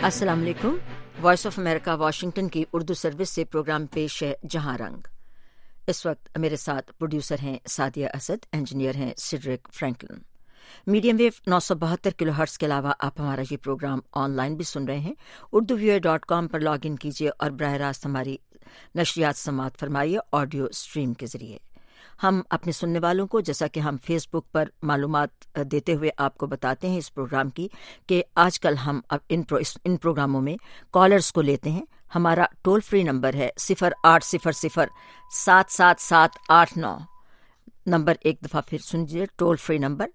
السلام علیکم۔ Voice of America Washington کی اردو سروس سے پروگرام پیش ہے جہاں رنگ۔ اس وقت میرے ساتھ پروڈیوسر ہیں سعدیہ اسد، انجینئر ہیں Cedric Franklin. Medium wave 972 kilohertz کے علاوہ آپ ہمارا یہ پروگرام آن لائن بھی سن رہے ہیں۔ urduvoa.com پر لاگ ان کیجیے اور براہ راست ہماری نشریات سماعت فرمائیے آڈیو اسٹریم کے ذریعے۔ ہم اپنے سننے والوں کو، جیسا کہ ہم فیس بک پر معلومات دیتے ہوئے آپ کو بتاتے ہیں اس پروگرام کی، کہ آج کل ہم ان پروگراموں میں کالرز کو لیتے ہیں۔ ہمارا ٹول فری نمبر ہے 0800-777-89۔ نمبر ایک دفعہ پھر سنجیے، ٹول فری نمبر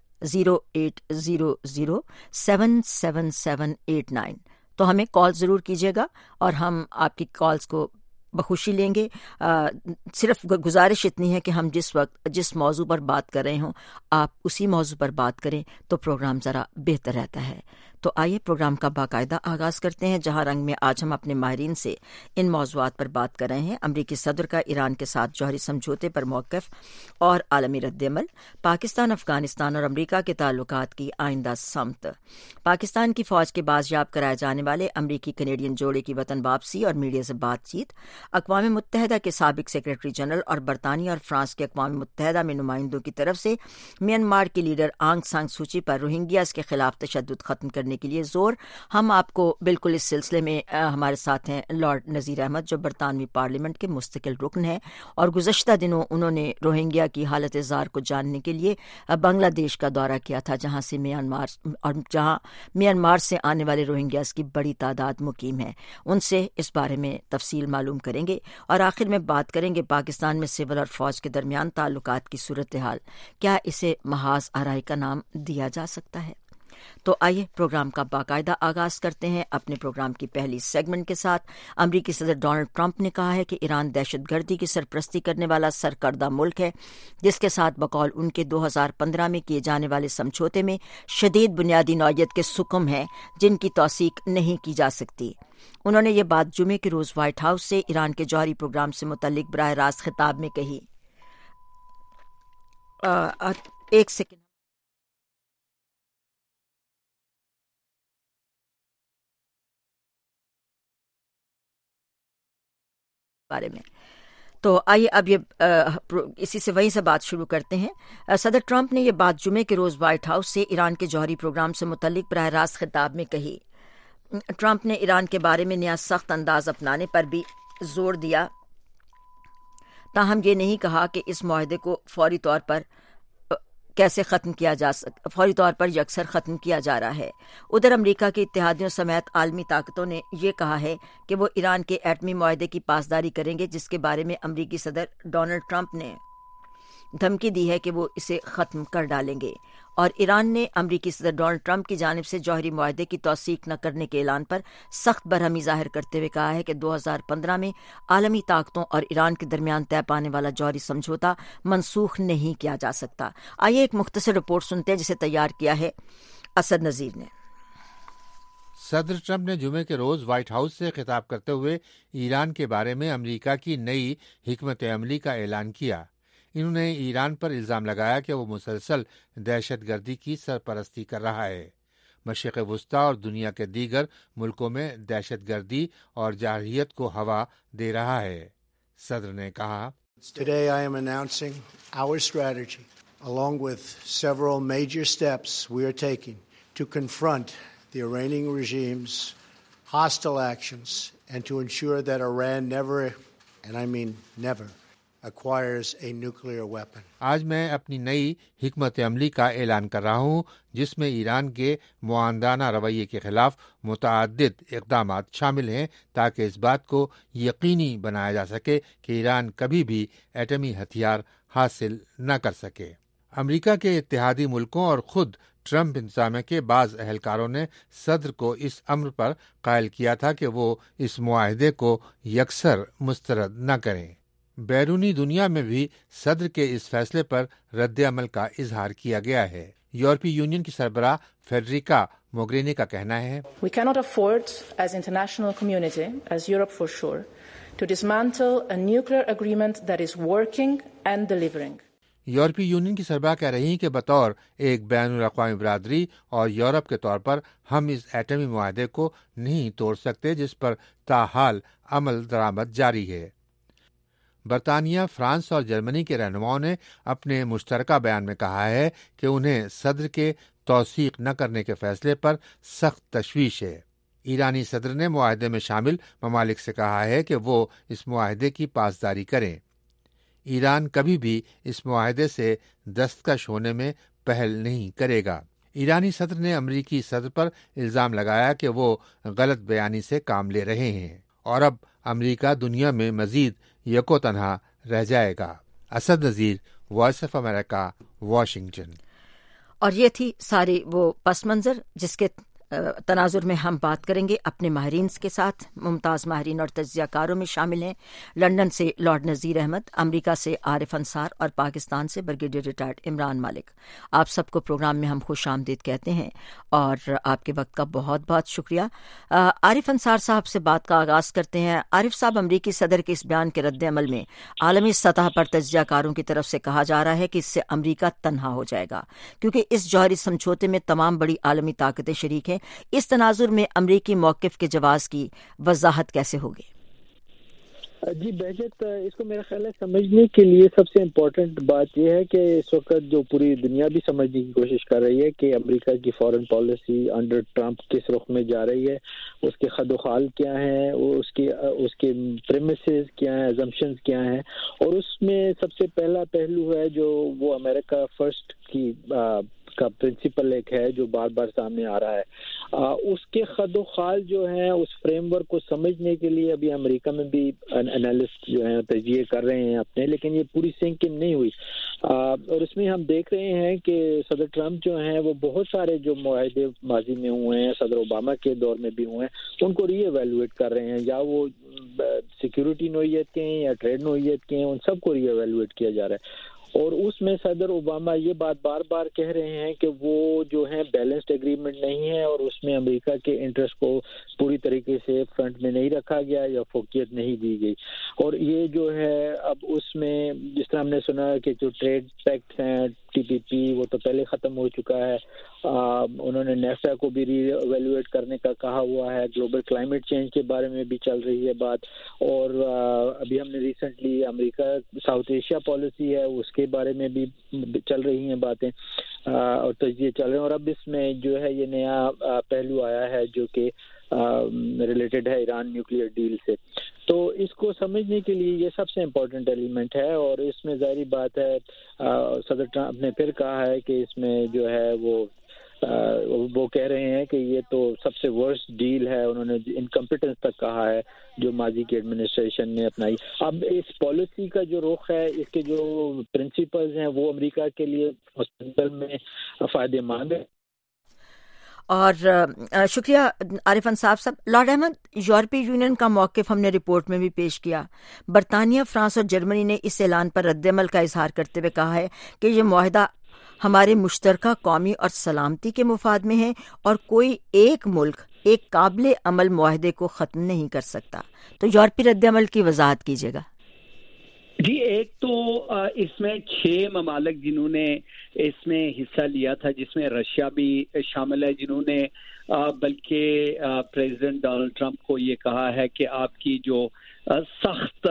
0800-777-89۔ تو ہمیں کال ضرور کیجیے گا اور ہم آپ کی کالز کو بخوشی لیں گے۔ صرف گزارش اتنی ہے کہ ہم جس موضوع پر بات کر رہے ہوں آپ اسی موضوع پر بات کریں تو پروگرام ذرا بہتر رہتا ہے۔ تو آئیے پروگرام کا باقاعدہ آغاز کرتے ہیں۔ جہاں رنگ میں آج ہم اپنے ماہرین سے ان موضوعات پر بات کر رہے ہیں: امریکی صدر کا ایران کے ساتھ جوہری سمجھوتے پر موقف اور عالمی رد عمل، پاکستان، افغانستان اور امریکہ کے تعلقات کی آئندہ سمت، پاکستان کی فوج کے بازیاب کرائے جانے والے امریکی کینیڈین جوڑے کی وطن واپسی اور میڈیا سے بات چیت، اقوام متحدہ کے سابق سیکرٹری جنرل اور برطانیہ اور فرانس کے اقوام متحدہ میں نمائندوں کی طرف سے میانمار کی لیڈر آنگ سان سوچی پر روہنگیاز کے خلاف تشدد ختم کرنے کے لیے زور۔ ہم آپ کو بالکل اس سلسلے میں ہمارے ساتھ ہیں لارڈ نذیر احمد، جو برطانوی پارلیمنٹ کے مستقل رکن ہیں، اور گزشتہ دنوں انہوں نے روہنگیا کی حالت زار کو جاننے کے لیے بنگلہ دیش کا دورہ کیا تھا، جہاں میانمار سے آنے والے روہنگیاز کی بڑی تعداد مقیم ہے۔ ان سے اس بارے میں تفصیل معلوم کریں گے اور آخر میں بات کریں گے پاکستان میں سول اور فوج کے درمیان تعلقات کی صورتحال، کیا اسے محاذ آرائی کا نام دیا جا سکتا ہے؟ تو آئیے پروگرام کا باقاعدہ آغاز کرتے ہیں اپنے پروگرام کی پہلی سیگمنٹ کے ساتھ۔ امریکی صدر ڈونلڈ ٹرمپ نے کہا ہے کہ ایران دہشت گردی کی سرپرستی کرنے والا سرکردہ ملک ہے، جس کے ساتھ بقول ان کے 2015 میں کیے جانے والے سمجھوتے میں شدید بنیادی نوعیت کے سکم ہیں جن کی توثیق نہیں کی جا سکتی۔ انہوں نے یہ بات جمعے کے روز وائٹ ہاؤس سے ایران کے جوہری پروگرام سے متعلق براہ راست خطاب میں کہی۔ ایک سیکنڈ بارے میں۔ تو آئیے اب اسی سے وہیں سے بات شروع کرتے ہیں۔ صدر ٹرمپ نے یہ بات جمعے کے روز وائٹ ہاؤس سے ایران کے جوہری پروگرام سے متعلق براہ راست خطاب میں کہی۔ ٹرمپ نے ایران کے بارے میں نیا سخت انداز اپنانے پر بھی زور دیا، تاہم یہ نہیں کہا کہ اس معاہدے کو فوری طور پر یکسر ختم کیا جا رہا ہے۔ ادھر امریکہ کے اتحادیوں سمیت عالمی طاقتوں نے یہ کہا ہے کہ وہ ایران کے ایٹمی معاہدے کی پاسداری کریں گے، جس کے بارے میں امریکی صدر ڈونلڈ ٹرمپ نے دھمکی دی ہے کہ وہ اسے ختم کر ڈالیں گے، اور ایران نے امریکی صدر ڈونلڈ ٹرمپ کی جانب سے جوہری معاہدے کی توثیق نہ کرنے کے اعلان پر سخت برہمی ظاہر کرتے ہوئے کہا ہے کہ 2015 میں عالمی طاقتوں اور ایران کے درمیان طے پانے والا جوہری سمجھوتا منسوخ نہیں کیا جا سکتا۔ آئیے ایک مختصر رپورٹ سنتے ہیں جسے تیار کیا ہے اسد نذیر نے۔ صدر ٹرمپ نے جمعے کے روز وائٹ ہاؤس سے خطاب کرتے ہوئے ایران کے بارے میں امریکہ کی نئی حکمت عملی کا اعلان کیا۔ انہوں نے ایران پر الزام لگایا کہ وہ مسلسل دہشت گردی کی سرپرستی کر رہا ہے، مشرق وسطی اور دنیا کے دیگر ملکوں میں دہشت گردی اور جارحیت کو ہوا دے رہا ہے۔ صدر نے کہا، Today I am announcing our strategy along with several major steps we are taking to confront the Iranian regime's hostile actions and to ensure that Iran never, and I mean never, acquires a nuclear weapon. آج میں اپنی نئی حکمت عملی کا اعلان کر رہا ہوں، جس میں ایران کے معاندانہ رویے کے خلاف متعدد اقدامات شامل ہیں، تاکہ اس بات کو یقینی بنایا جا سکے کہ ایران کبھی بھی ایٹمی ہتھیار حاصل نہ کر سکے۔ امریکہ کے اتحادی ملکوں اور خود ٹرمپ انتظامیہ کے بعض اہلکاروں نے صدر کو اس امر پر قائل کیا تھا کہ وہ اس معاہدے کو یکسر مسترد نہ کریں۔ بیرونی دنیا میں بھی صدر کے اس فیصلے پر رد عمل کا اظہار کیا گیا ہے۔ یورپی یونین کی سربراہ فیڈریکا موگرینی کا کہنا ہے، We cannot afford as international community, as Europe for sure, to dismantle a nuclear agreement that is working and delivering. European union کی سربراہ کہہ رہی ہیں کہ بطور ایک بین الاقوامی برادری اور یورپ کے طور پر ہم اس ایٹمی معاہدے کو نہیں توڑ سکتے جس پر تاحال عمل درآمد جاری ہے۔ برطانیہ، فرانس اور جرمنی کے رہنماؤں نے اپنے مشترکہ بیان میں کہا ہے کہ انہیں صدر کے توثیق نہ کرنے کے فیصلے پر سخت تشویش ہے۔ ایرانی صدر نے معاہدے میں شامل ممالک سے کہا ہے کہ وہ اس معاہدے کی پاسداری کریں۔ ایران کبھی بھی اس معاہدے سے دستکش ہونے میں پہل نہیں کرے گا۔ ایرانی صدر نے امریکی صدر پر الزام لگایا کہ وہ غلط بیانی سے کام لے رہے ہیں اور اب امریکہ دنیا میں مزید یکو تنہا رہ جائے گا۔ Asad Nazir, voice of America, Washington. اور یہ تھی ساری وہ پس منظر جس کے تناظر میں ہم بات کریں گے اپنے ماہرین کے ساتھ۔ ممتاز ماہرین اور تجزیہ کاروں میں شامل ہیں لندن سے لارڈ نذیر احمد، امریکہ سے عارف انصار اور پاکستان سے بریگیڈیئر ریٹائرڈ عمران مالک۔ آپ سب کو پروگرام میں ہم خوش آمدید کہتے ہیں اور آپ کے وقت کا بہت بہت شکریہ۔ عارف انصار صاحب سے بات کا آغاز کرتے ہیں۔ عارف صاحب، امریکی صدر کے اس بیان کے رد عمل میں عالمی سطح پر تجزیہ کاروں کی طرف سے کہا جا رہا ہے کہ اس سے امریکہ تنہا ہو جائے گا کیونکہ اس جوہری سمجھوتے میں تمام بڑی عالمی طاقتیں شریک ہیں۔ اس تناظر میں امریکی موقف کے جواز کی وضاحت کیسے ہوگی؟ جی بہجت، اس کو میرا خیال ہے سمجھنے کے لیے سب سے امپورٹنٹ بات یہ ہے کہ اس وقت جو پوری دنیا بھی سمجھنے کی کوشش کر رہی ہے کہ امریکہ کی فارن پالیسی انڈر ٹرمپ کس رخ میں جا رہی ہے، اس کے خد و خال کیا ہیں، اس کے پریمیسز کیا ہیں، ایزمپشنز کیا ہیں، اور اس میں سب سے پہلا پہلو ہے جو وہ امریکہ فرسٹ کا پرنسپل ایک ہے جو بار بار سامنے آ رہا ہے۔ اس کے خد و خال جو ہیں اس فریم ورک کو سمجھنے کے لیے ابھی امریکہ میں بھی انالسٹ جو ہیں تجزیے کر رہے ہیں اپنے، لیکن یہ پوری سنک ان نہیں ہوئی، اور اس میں ہم دیکھ رہے ہیں کہ صدر ٹرمپ جو ہیں وہ بہت سارے جو معاہدے ماضی میں ہوئے ہیں، صدر اوباما کے دور میں بھی ہوئے ہیں، ان کو ری ایویلویٹ کر رہے ہیں، یا وہ سیکیورٹی نوعیت کے ہیں یا ٹریڈ نوعیت کے ہیں، ان سب کو ری ایویلویٹ کیا جا رہا ہے۔ اور اس میں صدر اوباما یہ بات بار بار کہہ رہے ہیں کہ وہ جو ہے بیلنسڈ ایگریمنٹ نہیں ہے اور اس میں امریکہ کے انٹرسٹ کو پوری طریقے سے فرنٹ میں نہیں رکھا گیا یا فوقیت نہیں دی گئی، اور یہ جو ہے اب اس میں جس طرح ہم نے سنا کہ جو ٹریڈ پیکٹس ہیں ٹی پی پی وہ تو پہلے ختم ہو چکا ہے، انہوں نے نیفٹا کو بھی ری ایویلویٹ کرنے کا کہا ہوا ہے، گلوبل کلائمیٹ چینج کے بارے میں بھی چل رہی ہے بات، اور ابھی ہم نے recently America South Asia policy ہے اس کے بارے میں بھی چل رہی ہیں باتیں اور تجزیے چل رہے ہیں، اور اب اس میں جو ہے یہ نیا پہلو آیا ہے جو کہ ریلیٹڈ ہے ایران نیوکلیئر ڈیل سے۔ تو اس کو سمجھنے کے لیے یہ سب سے امپورٹنٹ ایلیمنٹ ہے، اور اس میں ظاہری بات ہے صدر ٹرمپ نے پھر کہا ہے کہ اس میں جو ہے وہ کہہ رہے ہیں کہ یہ تو سب سے ورسٹ ڈیل ہے، انہوں نے انکمپیٹنس تک کہا ہے جو ماضی کی ایڈمنسٹریشن نے اپنائی۔ اب اس پالیسی کا جو رخ ہے، اس کے جو پرنسپلز ہیں وہ امریکہ کے لیے مستقبل میں فائدہ مند ہے۔ اور شکریہ عارف انصار صاحب۔ لارڈ احمد، یورپی یونین کا موقف ہم نے رپورٹ میں بھی پیش کیا۔ برطانیہ، فرانس اور جرمنی نے اس اعلان پر رد عمل کا اظہار کرتے ہوئے کہا ہے کہ یہ معاہدہ ہمارے مشترکہ قومی اور سلامتی کے مفاد میں ہے اور کوئی ایک ملک ایک قابل عمل معاہدے کو ختم نہیں کر سکتا۔ تو یورپی رد عمل کی وضاحت کیجیے گا۔ جی، ایک تو اس میں 6 ممالک جنہوں نے اس میں حصہ لیا تھا، جس میں رشیا بھی شامل ہے، جنہوں نے بلکہ پریزیڈنٹ ڈونلڈ ٹرمپ کو یہ کہا ہے کہ آپ کی جو سخت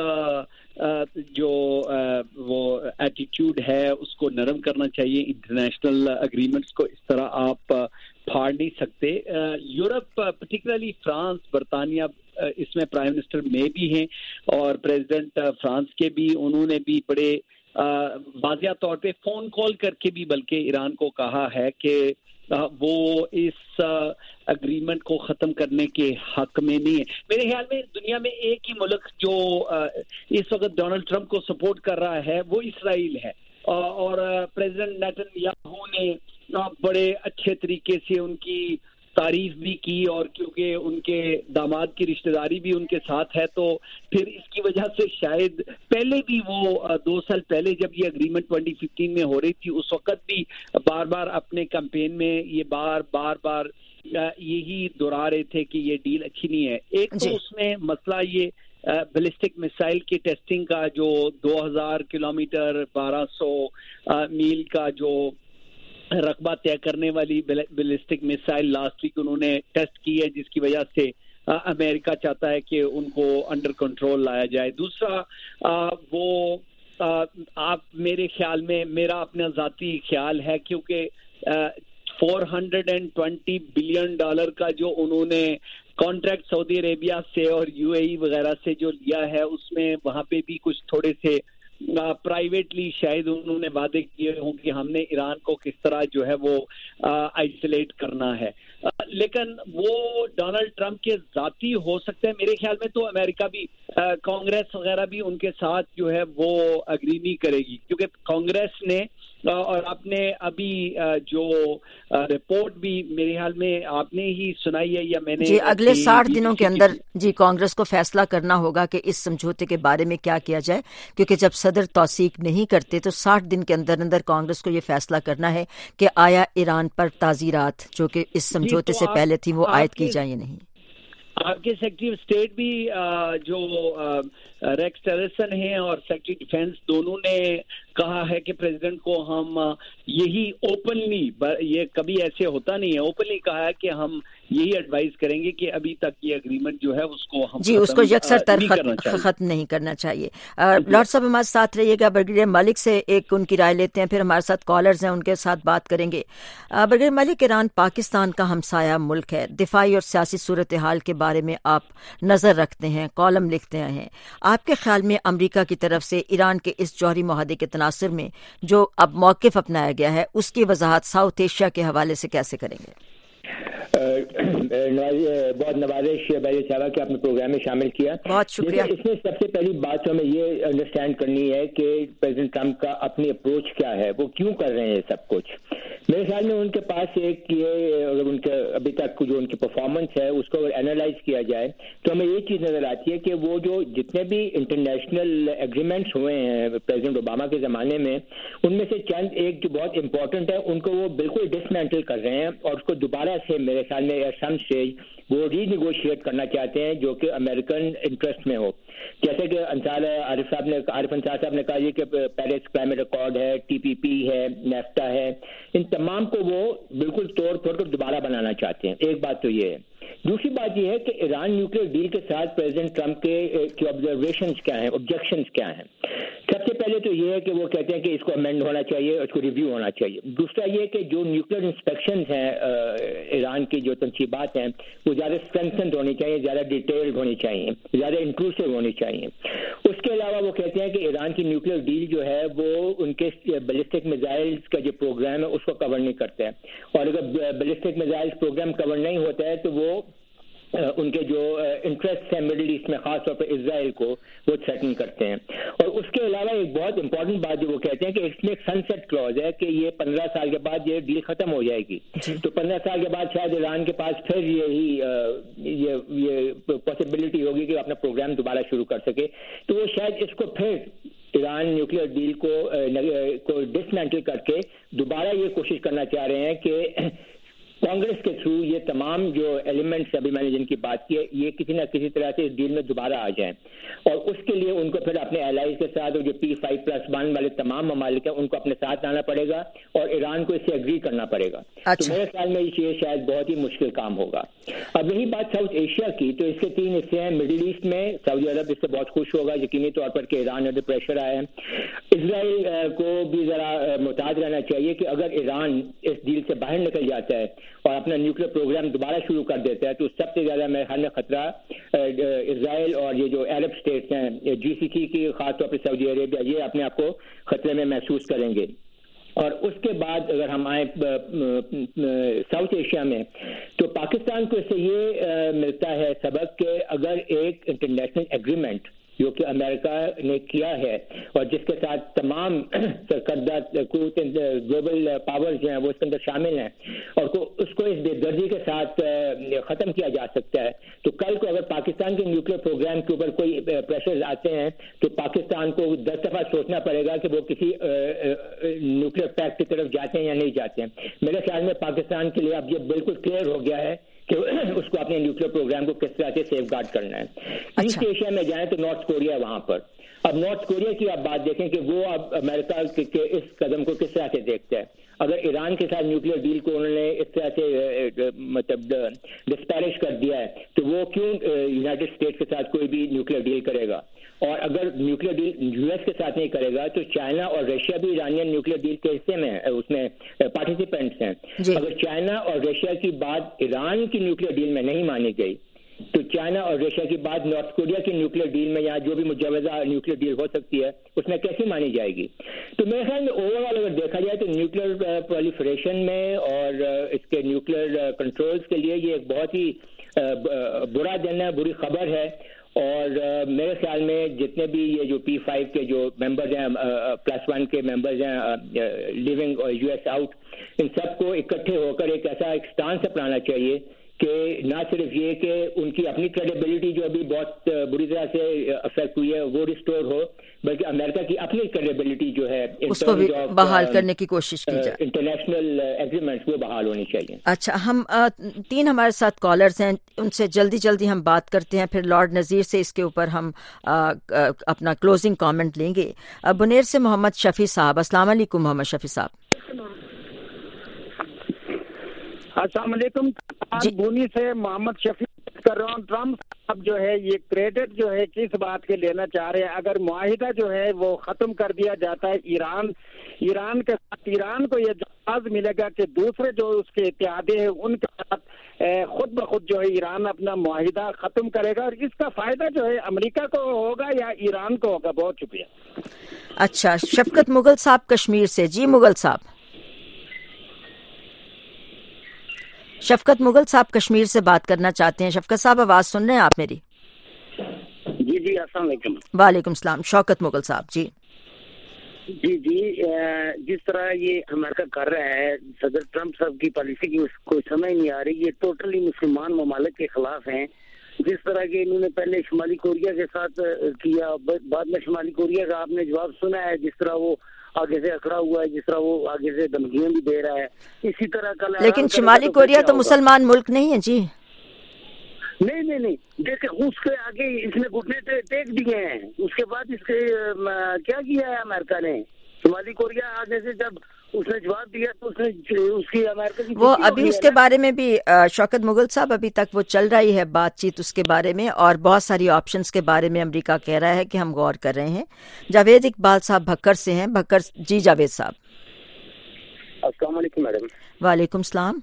جو وہ ایٹیٹیوڈ ہے اس کو نرم کرنا چاہیے، انٹرنیشنل اگریمنٹس کو اس طرح آپ پھاڑ نہیں سکتے۔ یورپ پرٹیکولرلی فرانس، برطانیہ اس میں پرائم منسٹر میں بھی ہیں، اور پریزیڈنٹ فرانس کے بھی، انہوں نے بھی بڑے واضح طور پہ فون کال کر کے بھی بلکہ ایران کو کہا ہے کہ وہ اس اگریمنٹ کو ختم کرنے کے حق میں نہیں ہے۔ میرے خیال میں دنیا میں ایک ہی ملک جو اس وقت ڈونلڈ ٹرمپ کو سپورٹ کر رہا ہے وہ اسرائیل ہے، اور پریزیڈنٹ نیتن یاہو نے بڑے اچھے طریقے سے ان کی تعریف بھی کی، اور کیونکہ ان کے داماد کی رشتہ داری بھی ان کے ساتھ ہے تو پھر اس کی وجہ سے شاید پہلے بھی وہ 2 سال پہلے جب یہ اگریمنٹ 2015 میں ہو رہی تھی اس وقت بھی بار بار اپنے کمپین میں یہ بار یہی دہرا رہے تھے کہ یہ ڈیل اچھی نہیں ہے۔ ایک تو اس میں مسئلہ یہ بیلسٹک میسائل کی ٹیسٹنگ کا جو 2000 کلومیٹر 1200 میل کا جو رقبہ طے کرنے والی بیلسٹک میسائل لاسٹ ویک انہوں نے ٹیسٹ کی ہے، جس کی وجہ سے امریکہ چاہتا ہے کہ ان کو انڈر کنٹرول لایا جائے. دوسرا وہ آپ میرے خیال میں، میرا اپنا ذاتی خیال ہے، کیونکہ $420 بلین کا جو انہوں نے کانٹریکٹ سعودی عربیہ سے اور UAE وغیرہ سے جو لیا ہے، اس میں وہاں پہ بھی کچھ تھوڑے سے پرائیویٹلی شاید انہوں نے وعدے کیے ہوں کہ ہم نے ایران کو کس طرح جو ہے وہ آئسولیٹ کرنا ہے. لیکن وہ ڈونلڈ ٹرمپ کے ذاتی ہو سکتے ہیں. میرے خیال میں تو امریکہ بھی، کانگریس وغیرہ بھی ان کے ساتھ جو ہے وہ اگری نہیں کرے گی، کیونکہ کانگریس نے، اور آپ نے ابھی جو رپورٹ بھی میرے خیال میں آپ نے ہی سنائی ہے یا میں نے، جی اگلے 60 دنوں کے اندر جی کانگریس کو فیصلہ کرنا ہوگا کہ اس سمجھوتے کے بارے میں کیا کیا جائے، کیونکہ جب صدر توثیق نہیں کرتے تو 60 دن کے اندر اندر کانگریس کو یہ فیصلہ کرنا ہے کہ آیا ایران پر تعزیرات جو کہ اس سمجھوتے سے پہلے تھی وہ عائد کی جائیں یا نہیں. آپ کے سیکرٹری آف اسٹیٹ بھی جو ریکس ٹیلرسن ہیں اور سیکرٹری ڈیفینس دونوں نے کہا ہے کہ پریزیڈنٹ کو ہم یہی اوپنلی، یہ کبھی ایسے ہوتا نہیں ہے، اوپنلی کہا ہے کہ ہم یہی ایڈوائز کریں گے کہ ابھی تک یہ اگریمنٹ جو ہے اس کو ہم جی اس کو یکسر ختم نہیں کرنا چاہیے. لارڈ صاحب ہمارے ساتھ رہیے گا. بریگیڈیئر ملک سے ایک ان کی رائے لیتے ہیں، پھر ہمارے ساتھ کالرز ہیں ان کے ساتھ بات کریں گے. بریگیڈیئر ملک، ایران پاکستان کا ہمسایہ ملک ہے، دفاعی اور سیاسی صورتحال کے بارے میں آپ نظر رکھتے ہیں، کالم لکھتے ہیں. آپ کے خیال میں امریکہ کی طرف سے ایران کے اس جوہری معاہدے کے تناظر میں جو اب موقف اپنایا گیا ہے اس کی وضاحت ساؤتھ ایشیا کے حوالے سے کیسے کریں گے؟ بہت نوازش بھائی صاحبہ کہ آپ نے پروگرام میں شامل کیا، بہت شکریہ. اس میں سب سے پہلی بات ہمیں یہ انڈرسٹینڈ کرنی ہے کہ پریزیڈنٹ ٹرمپ کا اپنی اپروچ کیا ہے، وہ کیوں کر رہے ہیں سب کچھ. میرے خیال میں ان کے پاس ایک یہ، اگر ان کے ابھی تک جو ان کی پرفارمنس ہے اس کو اگر اینالائز کیا جائے تو ہمیں یہ چیز نظر آتی ہے کہ وہ جو جتنے بھی انٹرنیشنل ایگریمنٹس ہوئے ہیں پریزیڈنٹ اوباما کے زمانے میں، ان میں سے چند ایک جو بہت امپورٹنٹ ہے ان کو وہ بالکل ڈسمینٹل کر رہے ہیں اور اس کو دوبارہ سے میرے خیال میں سم اسٹیج وہ ری نیگوشیٹ کرنا چاہتے ہیں جو کہ امریکن انٹرسٹ میں ہو. جیسے کہ عارف انصار صاحب نے کہا یہ کہ پیرس کلائمیٹ ایکارڈ ہے، TPP ہے، نیفٹا ہے، ان تمام کو وہ بالکل توڑ پھوڑ کر دوبارہ بنانا چاہتے ہیں. ایک بات تو یہ ہے. دوسری بات یہ ہے کہ ایران نیوکلیئر ڈیل کے ساتھ پریزیڈنٹ ٹرمپ کے آبزرویشنز کیا ہیں، آبجیکشنز کیا ہیں. سب سے پہلے تو یہ ہے کہ وہ کہتے ہیں کہ اس کو امینڈ ہونا چاہیے، اس کو ریویو ہونا چاہیے. دوسرا یہ کہ جو نیوکلیئر انسپیکشنز ہیں ایران کی جو تنصیبات ہیں وہ زیادہ اسٹرینتھنڈ ہونی چاہیے، زیادہ ڈیٹیلڈ ہونی چاہیے، زیادہ انکلوسیو ہونی چاہیے. اس کے علاوہ وہ کہتے ہیں کہ ایران کی نیوکلیئر ڈیل جو ہے وہ ان کے بیلسٹک میزائلز کا جو پروگرام ہے اس کو کور نہیں کرتا ہے، اور اگر بیلسٹک میزائلز پروگرام کور نہیں ہوتا ہے تو وہ ان کے جو انٹرسٹ ہیں مڈل ایسٹ میں، خاص طور پر اسرائیل کو، وہ تھریٹن کرتے ہیں. اور اس کے علاوہ ایک بہت امپورٹنٹ بات جو وہ کہتے ہیں کہ اس میں ایک سن سیٹ کلوز ہے کہ یہ 15 سال کے بعد یہ ڈیل ختم ہو جائے گی. تو 15 سال کے بعد شاید ایران کے پاس پھر یہ پاسبلٹی ہوگی کہ اپنا پروگرام دوبارہ شروع کر سکے. تو وہ شاید اس کو پھر ایران نیوکلیئر ڈیل کو ڈسمینٹل کر کے دوبارہ یہ کوشش کرنا چاہ رہے ہیں کہ کانگریس کے تھرو یہ تمام جو ایلیمنٹس ابھی میں نے جن کی بات کی ہے یہ کسی نہ کسی طرح سے اس ڈیل میں دوبارہ آ جائیں. اور اس کے لیے ان کو پھر اپنے الائز کے ساتھ جو P5+1 والے تمام ممالک ہیں ان کو اپنے ساتھ لانا پڑے گا اور ایران کو اس سے اگری کرنا پڑے گا. تو میرے خیال میں یہ شاید بہت ہی مشکل کام ہوگا. اب یہی بات ساؤتھ ایشیا کی، تو اس کے 3 حصے ہیں. مڈل ایسٹ میں سعودی عرب اس سے بہت خوش ہوگا یقینی طور پر کہ ایران انڈر پریشر آیا ہے. اسرائیل کو بھی ذرا محتاط رہنا چاہیے کہ اگر ایران اس ڈیل سے باہر نکل جاتا ہے اور اپنا نیوکلیئر پروگرام دوبارہ شروع کر دیتا ہے تو سب سے زیادہ میرے خیال میں خطرہ اسرائیل اور یہ جو عرب اسٹیٹس ہیں GCC کی، خاص طور پہ سعودی عربیہ، یہ اپنے آپ کو خطرے میں محسوس کریں گے. اور اس کے بعد اگر ہم آئیں ساؤتھ ایشیا میں تو پاکستان کو اس سے یہ ملتا ہے سبق کہ اگر ایک انٹرنیشنل ایگریمنٹ جو کہ امریکہ نے کیا ہے اور جس کے ساتھ تمام سرکردہ گلوبل پاورز جو ہیں وہ اس کے اندر شامل ہیں اور اس کو اس بے دردی کے ساتھ ختم کیا جا سکتا ہے، تو کل کو اگر پاکستان کے نیوکلیئر پروگرام کے اوپر کوئی پریشرز آتے ہیں تو پاکستان کو 10 دفعہ سوچنا پڑے گا کہ وہ کسی نیوکلیئر پیکٹ کی طرف جاتے ہیں یا نہیں جاتے ہیں. میرے خیال میں پاکستان کے لیے اب یہ بالکل کلیئر ہو گیا ہے کہ اس کو اپنے نیوکلیر پروگرام کو کس طرح سے سیف گارڈ کرنا ہے. ایسٹ ایشیا میں جائیں تو نارتھ کوریا وہاں پر. اب نارتھ کوریا کی آپ بات دیکھیں کہ وہ اب امریکہ کے اس قدم کو کس طرح سے دیکھتا ہے. اگر ایران کے ساتھ نیوکلیر ڈیل کو انہوں نے اس طرح سے مطلب ڈسپیرش کر دیا ہے تو وہ کیوں یونائٹڈ اسٹیٹس کے ساتھ کوئی بھی نیوکلیر ڈیل کرے گا؟ اور اگر نیوکلیر ڈیل یو ایس کے ساتھ نہیں کرے گا تو چائنا اور رشیا بھی ایرانین نیوکلیر ڈیل کے حصے میں اس میں پارٹیسپینٹس ہیں. اگر چائنا اور رشیا کی بات ایران کی نیوکلیر ڈیل میں نہیں مانی گئی تو چائنا اور رشیا کی بات نارتھ کوریا کی نیوکلیر ڈیل میں یا جو بھی مجوزہ نیوکلیر ڈیل ہو سکتی ہے اس میں کیسے مانی جائے گی؟ تو میرے خیال میں اوور آل اگر دیکھا جائے تو نیوکلیر پرولیفریشن میں اور اس کے نیوکلیر کنٹرولز کے لیے یہ ایک بہت ہی برا دن ہے, بری خبر ہے. اور میرے خیال میں جتنے بھی یہ جو P5 کے جو ممبرز ہیں +1 کے ممبرز ہیں لیونگ یو ایس آؤٹ, ان سب کو اکٹھے ہو کر ایک ایسا ایک سٹانس اپنانا چاہیے کہ نہ صرف یہ کہ ان کی اپنی کریڈیبلٹی جو ابھی بہت بری طرح سے افیکٹ ہوئی ہے وہ ریسٹور ہو, بلکہ امریکہ کی اپنی کریڈیبلٹی جو ہے اس کو بھی بحال کرنے کی کوشش کی جائے, انٹرنیشنل ایگریمنٹس وہ بحال ہونی چاہیے. اچھا, ہم 3 ہمارے ساتھ کالرز ہیں, ان سے جلدی ہم بات کرتے ہیں, پھر لارڈ نذیر سے اس کے اوپر ہم اپنا کلوزنگ کامنٹ لیں گے. بنیر سے محمد شفیع صاحب. السلام علیکم محمد شفیع صاحب. السلام علیکم. بونی سے محمد شفیع کر رہا ہوں. ٹرمپ صاحب جو ہے یہ کریڈٹ جو ہے کس بات کے لینا چاہ رہے ہیں؟ اگر معاہدہ جو ہے وہ ختم کر دیا جاتا ہے ایران کے ساتھ, ایران کو یہ جواز ملے گا کہ دوسرے جو اس کے اتحادی ہیں ان کے ساتھ خود بخود جو ہے ایران اپنا معاہدہ ختم کرے گا, اور اس کا فائدہ جو ہے امریکہ کو ہوگا یا ایران کو ہوگا؟ بہت شکریہ. اچھا, شفقت مغل صاحب کشمیر سے. جی مغل صاحب. شفقت مغل صاحب کشمیر سے بات کرنا چاہتے ہیں. شفقت صاحب آواز سن رہے ہیں آپ میری؟ جی السلام علیکم. وعلیکم السلام. شوکت مغل صاحب. جی جس طرح یہ امریکہ کر رہا ہے, صدر ٹرمپ صاحب کی پالیسی کی کوئی سمجھ نہیں آ رہی. یہ ٹوٹلی مسلمان ممالک کے خلاف ہیں. جس طرح کہ انہوں نے پہلے شمالی کوریا کے ساتھ کیا, بعد میں شمالی کوریا کا آپ نے جواب سنا ہے, جس طرح وہ آگے سے اکڑا ہوا ہے, جس طرح وہ آگے سے دھمکیاں بھی دے رہا ہے. اسی طرح کل لیکن شمالی کوریا تو مسلمان ملک نہیں ہے. جی نہیں دیکھیں, اس کے آگے اس نے گھٹنے ٹیک دیے ہیں. اس کے بعد اس کے کیا کیا ہے امریکہ نے؟ شمالی کوریا آگے سے جب اس نے جواب دیا تو اس کی امریکہ کی وہ ابھی اس کے بارے میں بھی شوکت مغل صاحب ابھی تک وہ چل رہی ہے بات چیت اس کے بارے میں, اور بہت ساری آپشنز کے بارے میں امریکہ کہہ رہا ہے کہ ہم غور کر رہے ہیں. جاوید اقبال صاحب بھکر سے ہیں. بھکر. جی جاوید صاحب. السلام علیکم میڈم. وعلیکم السلام.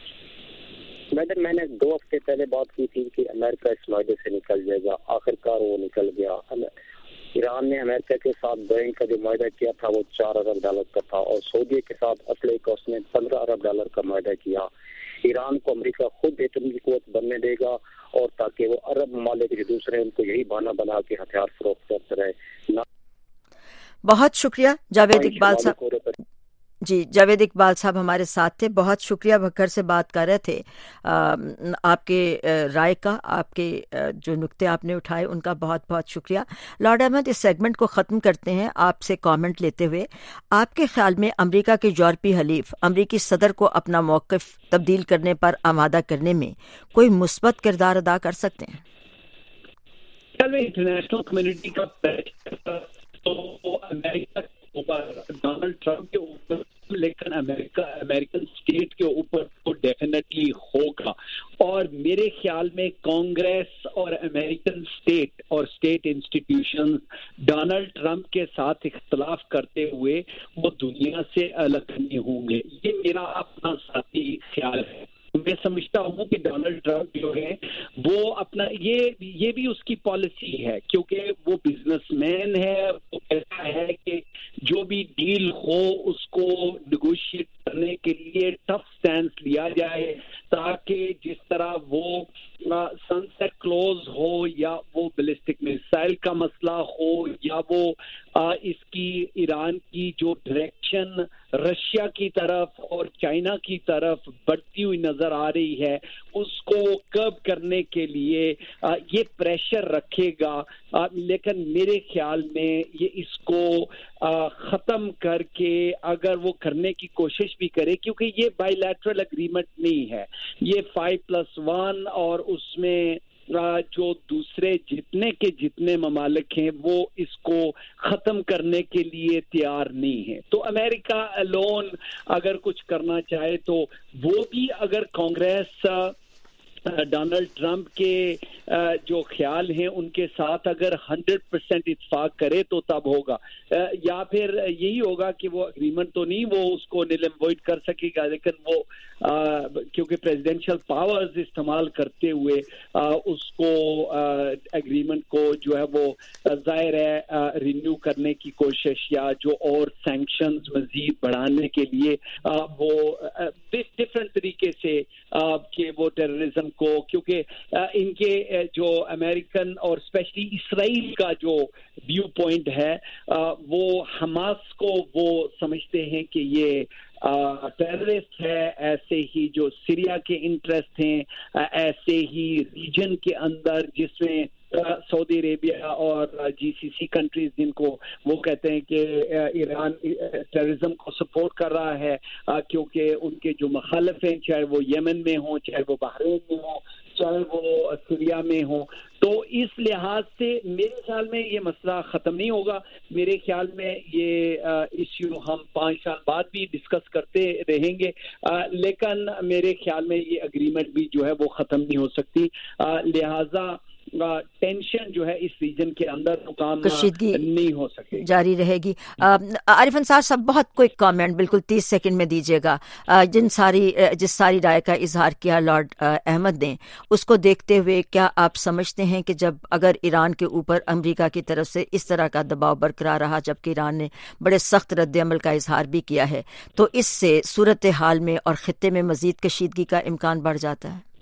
میڈم میں نے 2 ہفتے پہلے بات کی تھی کہ امریکہ اس معاہدے سے نکل جائے گا, آخرکار وہ نکل گیا. ایران نے امریکہ کے ساتھ بوئنگ کا جو معاہدہ کیا تھا وہ $4 ارب کا تھا, اور سعودی کے ساتھ اسلحے کا اس نے $15 ارب کا معاہدہ کیا. ایران کو امریکہ خود ایٹمی قوت بننے دے گا, اور تاکہ وہ عرب ممالک جو دوسرے ان کو یہی بہانہ بنا کے ہتھیار فروخت کرتے رہے. بہت شکریہ جاوید اقبال صاحب. جی جاوید اقبال صاحب ہمارے ساتھ تھے. بہت شکریہ. بھکر سے بات کر رہے تھے. آپ کے رائے کا, آپ کے جو نکتے آپ نے اٹھائے ان کا بہت بہت شکریہ. لارڈ احمد, اس سیگمنٹ کو ختم کرتے ہیں آپ سے کامنٹ لیتے ہوئے. آپ کے خیال میں امریکہ کے یورپی حلیف امریکی صدر کو اپنا موقف تبدیل کرنے پر آمادہ کرنے میں کوئی مثبت کردار ادا کر سکتے ہیں؟ انٹرنیشنل کمیونٹی کا تو امریکہ ڈونلڈ ٹرمپ کے اوپر, لیکن امریکن اسٹیٹ کے اوپر تو ڈیفینیٹلی ہوگا. اور میرے خیال میں کانگریس اور امریکن اسٹیٹ اور اسٹیٹ انسٹیٹیوشن ڈونلڈ ٹرمپ کے ساتھ اختلاف کرتے ہوئے وہ دنیا سے الگ نہیں ہوں گے. یہ میرا اپنا ذاتی خیال ہے. میں سمجھتا ہوں کہ ڈونلڈ ٹرمپ جو ہے وہ اپنا یہ بھی اس کی پالیسی ہے, کیونکہ وہ بزنس مین ہے. وہ کہتا ہے کہ جو بھی ڈیل ہو اس کو نیگوشیٹ کرنے کے لیے ٹف سٹینس لیا جائے, تاکہ جس طرح وہ سن سیٹ کلوز ہو, یا وہ بیلسٹک میسائل کا مسئلہ ہو, یا وہ اس کی ایران کی جو ڈائریکشن رشیا کی طرف اور چائنا کی طرف بڑھتی ہوئی نظر آ رہی ہے اس کو کرب کرنے کے لیے یہ پریشر رکھے گا, لیکن میرے خیال میں یہ اس کو ختم کر کے اگر وہ کرنے کی کوشش بھی کرے, کیونکہ یہ بائی لیٹرل اگریمنٹ نہیں ہے, یہ 5+1 اور اس میں جو دوسرے جتنے ممالک ہیں وہ اس کو ختم کرنے کے لیے تیار نہیں ہیں. تو امریکہ الون اگر کچھ کرنا چاہے تو وہ بھی اگر کانگریس ڈونلڈ ٹرمپ کے جو خیال ہیں ان کے ساتھ اگر 100% اتفاق کرے تو تب ہوگا, یا پھر یہی ہوگا کہ وہ اگریمنٹ تو نہیں وہ اس کو نل اینڈ وائڈ کر سکے گا, لیکن وہ کیونکہ پریزیڈنشل پاورز استعمال کرتے ہوئے اس کو اگریمنٹ کو جو ہے وہ ظاہر ہے رینیو کرنے کی کوشش یا جو اور سینکشنز مزید بڑھانے کے لیے وہ ڈفرینٹ طریقے سے کہ وہ ٹیررزم کو, کیونکہ ان کے جو امریکن اور اسپیشلی اسرائیل کا جو ویو پوائنٹ ہے وہ حماس کو وہ سمجھتے ہیں کہ یہ ٹیررسٹ ہے, ایسے ہی جو سیریا کے انٹرسٹ ہیں, ایسے ہی ریجن کے اندر جس میں سعودی عربیہ اور GCC کنٹریز جن کو وہ کہتے ہیں کہ ایران ٹیررزم کو سپورٹ کر رہا ہے کیونکہ ان کے جو مخالف ہیں چاہے وہ یمن میں ہوں, چاہے وہ بحرین میں ہوں, چاہے وہ سیریا میں ہوں, تو اس لحاظ سے میرے خیال میں یہ مسئلہ ختم نہیں ہوگا. میرے خیال میں یہ ایشو ہم 5 سال بعد بھی ڈسکس کرتے رہیں گے, لیکن میرے خیال میں یہ اگریمنٹ بھی جو ہے وہ ختم نہیں ہو سکتی, لہذا ٹینشن جو ہے اس ریجن کے اندر مقام نہیں ہو سکے, جاری رہے گی. عارف انصار صاحب بہت کوئی کامنٹ بالکل 30 سیکنڈ میں دیجیے گا. جس ساری رائے کا اظہار کیا لارڈ احمد نے, اس کو دیکھتے ہوئے کیا آپ سمجھتے ہیں کہ جب اگر ایران کے اوپر امریکہ کی طرف سے اس طرح کا دباؤ برقرار رہا جبکہ ایران نے بڑے سخت رد عمل کا اظہار بھی کیا ہے, تو اس سے صورتحال میں اور خطے میں مزید کشیدگی کا امکان بڑھ جاتا ہے؟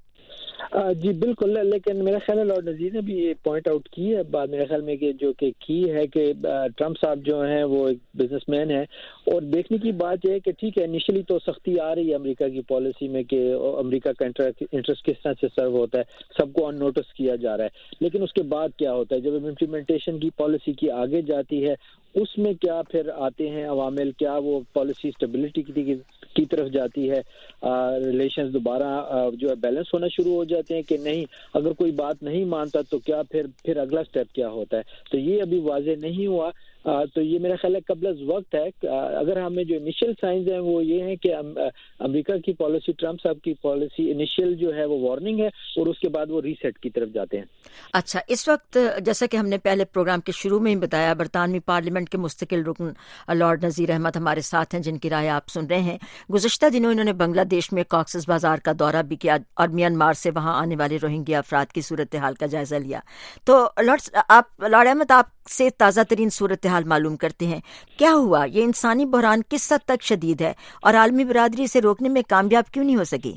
جی بالکل, لیکن میرا خیال ہے لارڈ نذیر نے بھی یہ پوائنٹ آؤٹ کی ہے بات میرے خیال میں کہ جو کہ کی ہے کہ ٹرمپ صاحب جو ہیں وہ ایک بزنس مین ہے, اور دیکھنے کی بات یہ ہے کہ ٹھیک ہے انیشلی تو سختی آ رہی ہے امریکہ کی پالیسی میں کہ امریکہ کا انٹرسٹ کس طرح سے سرو ہوتا ہے, سب کو ان نوٹس کیا جا رہا ہے, لیکن اس کے بعد کیا ہوتا ہے جب امپلیمنٹیشن کی پالیسی کی آگے جاتی ہے اس میں کیا پھر آتے ہیں عوامل, کیا وہ پالیسی اسٹیبلٹی کی طرف جاتی ہے, ریلیشنز دوبارہ جو ہے بیلنس ہونا شروع ہو جاتے ہیں کہ نہیں, اگر کوئی بات نہیں مانتا تو کیا پھر اگلا سٹیپ کیا ہوتا ہے, تو یہ ابھی واضح نہیں ہوا. تو یہ میرا خیال ہے قبل از وقت ہے. اگر ہمیں جو انیشیل سائنز ہیں وہ یہ ہیں کہ امریکہ کی پالیسی, ٹرمپ صاحب کی پالیسی انیشیل جو ہے وہ وارننگ ہے اور اس کے بعد وہ ریسیٹ کی طرف جاتے ہیں. اچھا, اس وقت جیسا کہ ہم نے پہلے پروگرام کے شروع میں ہی بتایا, برطانوی پارلیمنٹ کے مستقل رکن لارڈ نذیر احمد ہمارے ساتھ ہیں جن کی رائے آپ سن رہے ہیں. گزشتہ دنوں انہوں نے بنگلہ دیش میں کاکسس بازار کا دورہ بھی کیا اور میانمار سے وہاں آنے والے روہنگیا افراد کی صورتحال کا جائزہ لیا. تو لارڈ احمد آپ سے تازہ ترین صورتحال معلوم کرتے ہیں, کیا ہوا, یہ انسانی بحران کس حد تک شدید ہے اور عالمی برادری سے روکنے میں کامیاب کیوں نہیں ہو سکی؟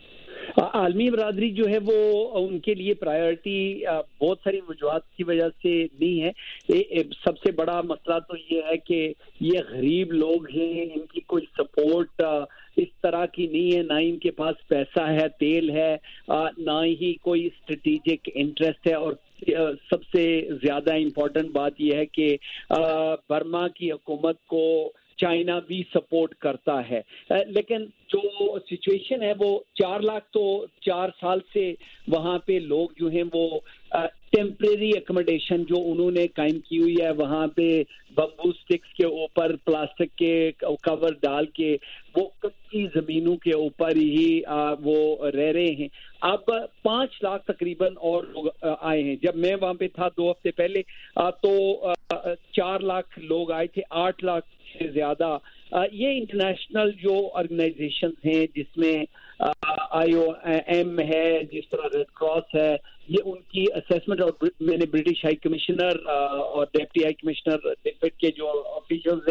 عالمی برادری جو ہے وہ ان کے لیے پرائیورٹی بہت ساری وجوہات کی وجہ سے نہیں ہے. سب سے بڑا مسئلہ تو یہ ہے کہ یہ غریب لوگ ہیں, ان کی کوئی سپورٹ اس طرح کی نہیں ہے, نہ ان کے پاس پیسہ ہے, تیل ہے, نہ ہی کوئی اسٹریٹجک انٹرسٹ ہے, اور سب سے زیادہ امپورٹنٹ بات یہ ہے کہ برما کی حکومت کو چائنا بھی سپورٹ کرتا ہے. لیکن جو سچویشن ہے وہ 4 لاکھ تو 4 سال سے وہاں پہ لوگ جو ہیں وہ ٹیمپریری اکموڈیشن جو انہوں نے قائم کی ہوئی ہے, وہاں پہ بمبو سٹکس کے اوپر پلاسٹک کے کور ڈال کے وہ کچی زمینوں کے اوپر ہی وہ رہ رہے ہیں. اب 5 لاکھ تقریباً اور لوگ آئے ہیں. جب میں وہاں پہ تھا 2 ہفتے پہلے تو 4 لاکھ لوگ آئے تھے, 8 لاکھ سے زیادہ. یہ انٹرنیشنل جو آرگنائزیشنز ہیں جس میں IOM ہے, جس طرح ریڈ کراس ہے, یہ ان کی اسیسمنٹ, اور میں نے برٹش ہائی کمشنر اور ڈپٹی ہائی کمشنر کے جو آفیشلز ہیں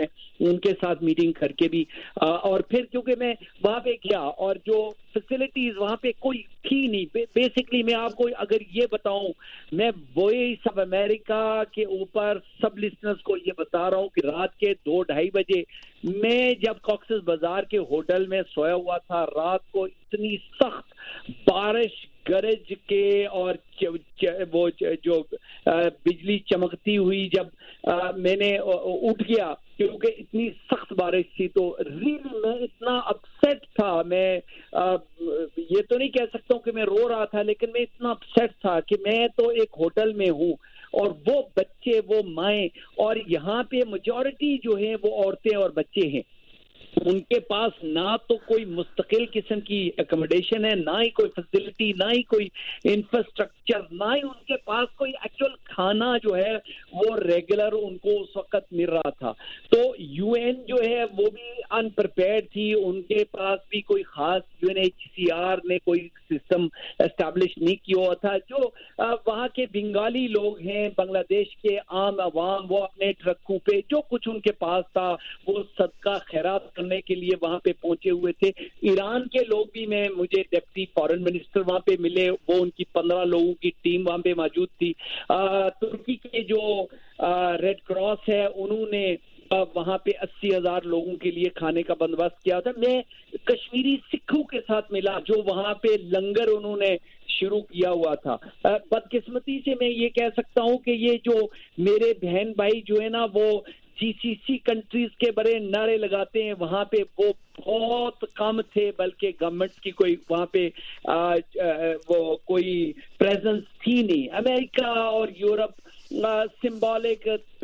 ان کے ساتھ میٹنگ کر کے بھی اور پھر کیونکہ میں وہاں پہ گیا اور جو فیسلٹیز وہاں پہ کوئی تھی نہیں. بیسکلی میں آپ کو اگر یہ بتاؤں, میں وائس آف امریکہ کے اوپر سب لسنرز کو یہ بتا رہا ہوں کہ رات کے 2-2:30 بجے میں جب کاکسس بازار کے ہوٹل میں سویا ہوا تھا, رات کو اتنی سخت بارش گرج کے اور وہ جو بجلی چمکتی ہوئی جب میں نے اٹھ گیا کیونکہ اتنی سخت بارش تھی, تو ریلی میں اتنا اپسیٹ تھا. میں یہ تو نہیں کہہ سکتا ہوں کہ میں رو رہا تھا, لیکن میں اتنا اپسیٹ تھا کہ میں تو ایک ہوٹل میں ہوں اور وہ بچے, وہ مائیں, اور یہاں پہ میجورٹی جو ہیں وہ عورتیں اور بچے ہیں. ان کے پاس نہ تو کوئی مستقل قسم کی اکوموڈیشن ہے, نہ ہی کوئی فیسلٹی, نہ ہی کوئی انفراسٹرکچر, نہ ہی ان کے پاس کوئی ایکچوئل کھانا جو ہے وہ ریگولر ان کو اس وقت مل رہا تھا. تو یو این جو ہے وہ بھی انپریپیئرڈ تھی, ان کے پاس بھی کوئی خاص UNHCR نے کوئی سسٹم اسٹیبلش نہیں کیا ہوا تھا. جو وہاں کے بنگالی لوگ ہیں, بنگلہ دیش کے عام عوام, وہ اپنے ٹرکوں پہ جو کچھ ان کے پاس تھا وہ صدقہ خیرات کرنے کے لیے وہاں پہ پہنچے ہوئے تھے. ایران کے لوگ بھی, مجھے ڈپٹی فارن منسٹر وہاں پہ ملے, وہ ان کی 15 لوگوں کی ٹیم وہاں پہ موجود تھی. ترکی کے جو ریڈ کراس ہے انہوں نے وہاں پہ 80,000 لوگوں کے لیے کھانے کا بندوبست کیا تھا. میں کشمیری سکھوں کے ساتھ ملا جو وہاں پہ لنگر انہوں نے شروع کیا ہوا تھا. بدقسمتی سے میں یہ کہہ سکتا ہوں کہ یہ جو میرے بہن بھائی جو ہے نا وہ GCC کنٹریز کے بڑے نعرے لگاتے ہیں, وہاں پہ وہ بہت کم تھے, بلکہ گورنمنٹ کی کوئی وہاں پہ وہ کوئی پریزنس تھی نہیں. امریکہ اور یورپ سمبولک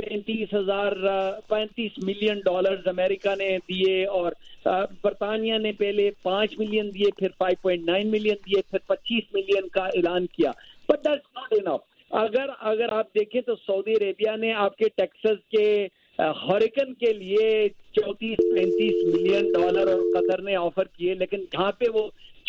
$35 ملین امریکہ نے دیے, اور برطانیہ نے پہلے 5 ملین دیے, پھر 5.9 ملین دیے, پھر 25 ملین کا اعلان کیا. But that's not enough. اگر آپ دیکھیں تو سعودی عربیہ نے آپ کے ٹیکسس کے ہریکن کے لیے 34-35 ملین اور قطر نے آفر کیے, لیکن جہاں پہ وہ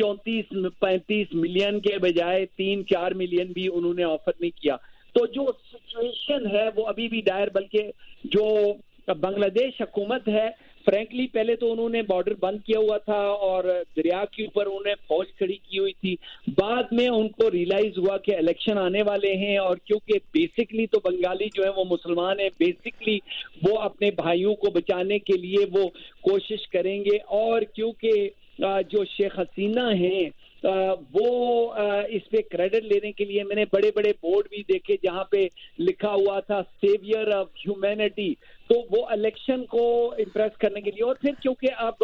34-35 ملین کے بجائے 3-4 ملین بھی انہوں نے آفر نہیں کیا. تو جو سچویشن ہے وہ ابھی بھی ڈائر, بلکہ جو بنگلہ دیش حکومت ہے فرینکلی پہلے تو انہوں نے بارڈر بند کیا ہوا تھا اور دریا کے اوپر انہوں نے فوج کھڑی کی ہوئی تھی. بعد میں ان کو ریئلائز ہوا کہ الیکشن آنے والے ہیں, اور کیونکہ بیسکلی تو بنگالی جو ہے وہ مسلمان ہیں, بیسکلی وہ اپنے بھائیوں کو بچانے کے لیے وہ کوشش کریں گے, اور کیونکہ جو شیخ حسینہ ہیں وہ اس پہ کریڈٹ لینے کے لیے, میں نے بڑے بڑے بورڈ بھی دیکھے جہاں پہ لکھا ہوا تھا سیویئر آف ہیومینٹی, تو وہ الیکشن کو امپریس کرنے کے لیے, اور پھر کیونکہ اب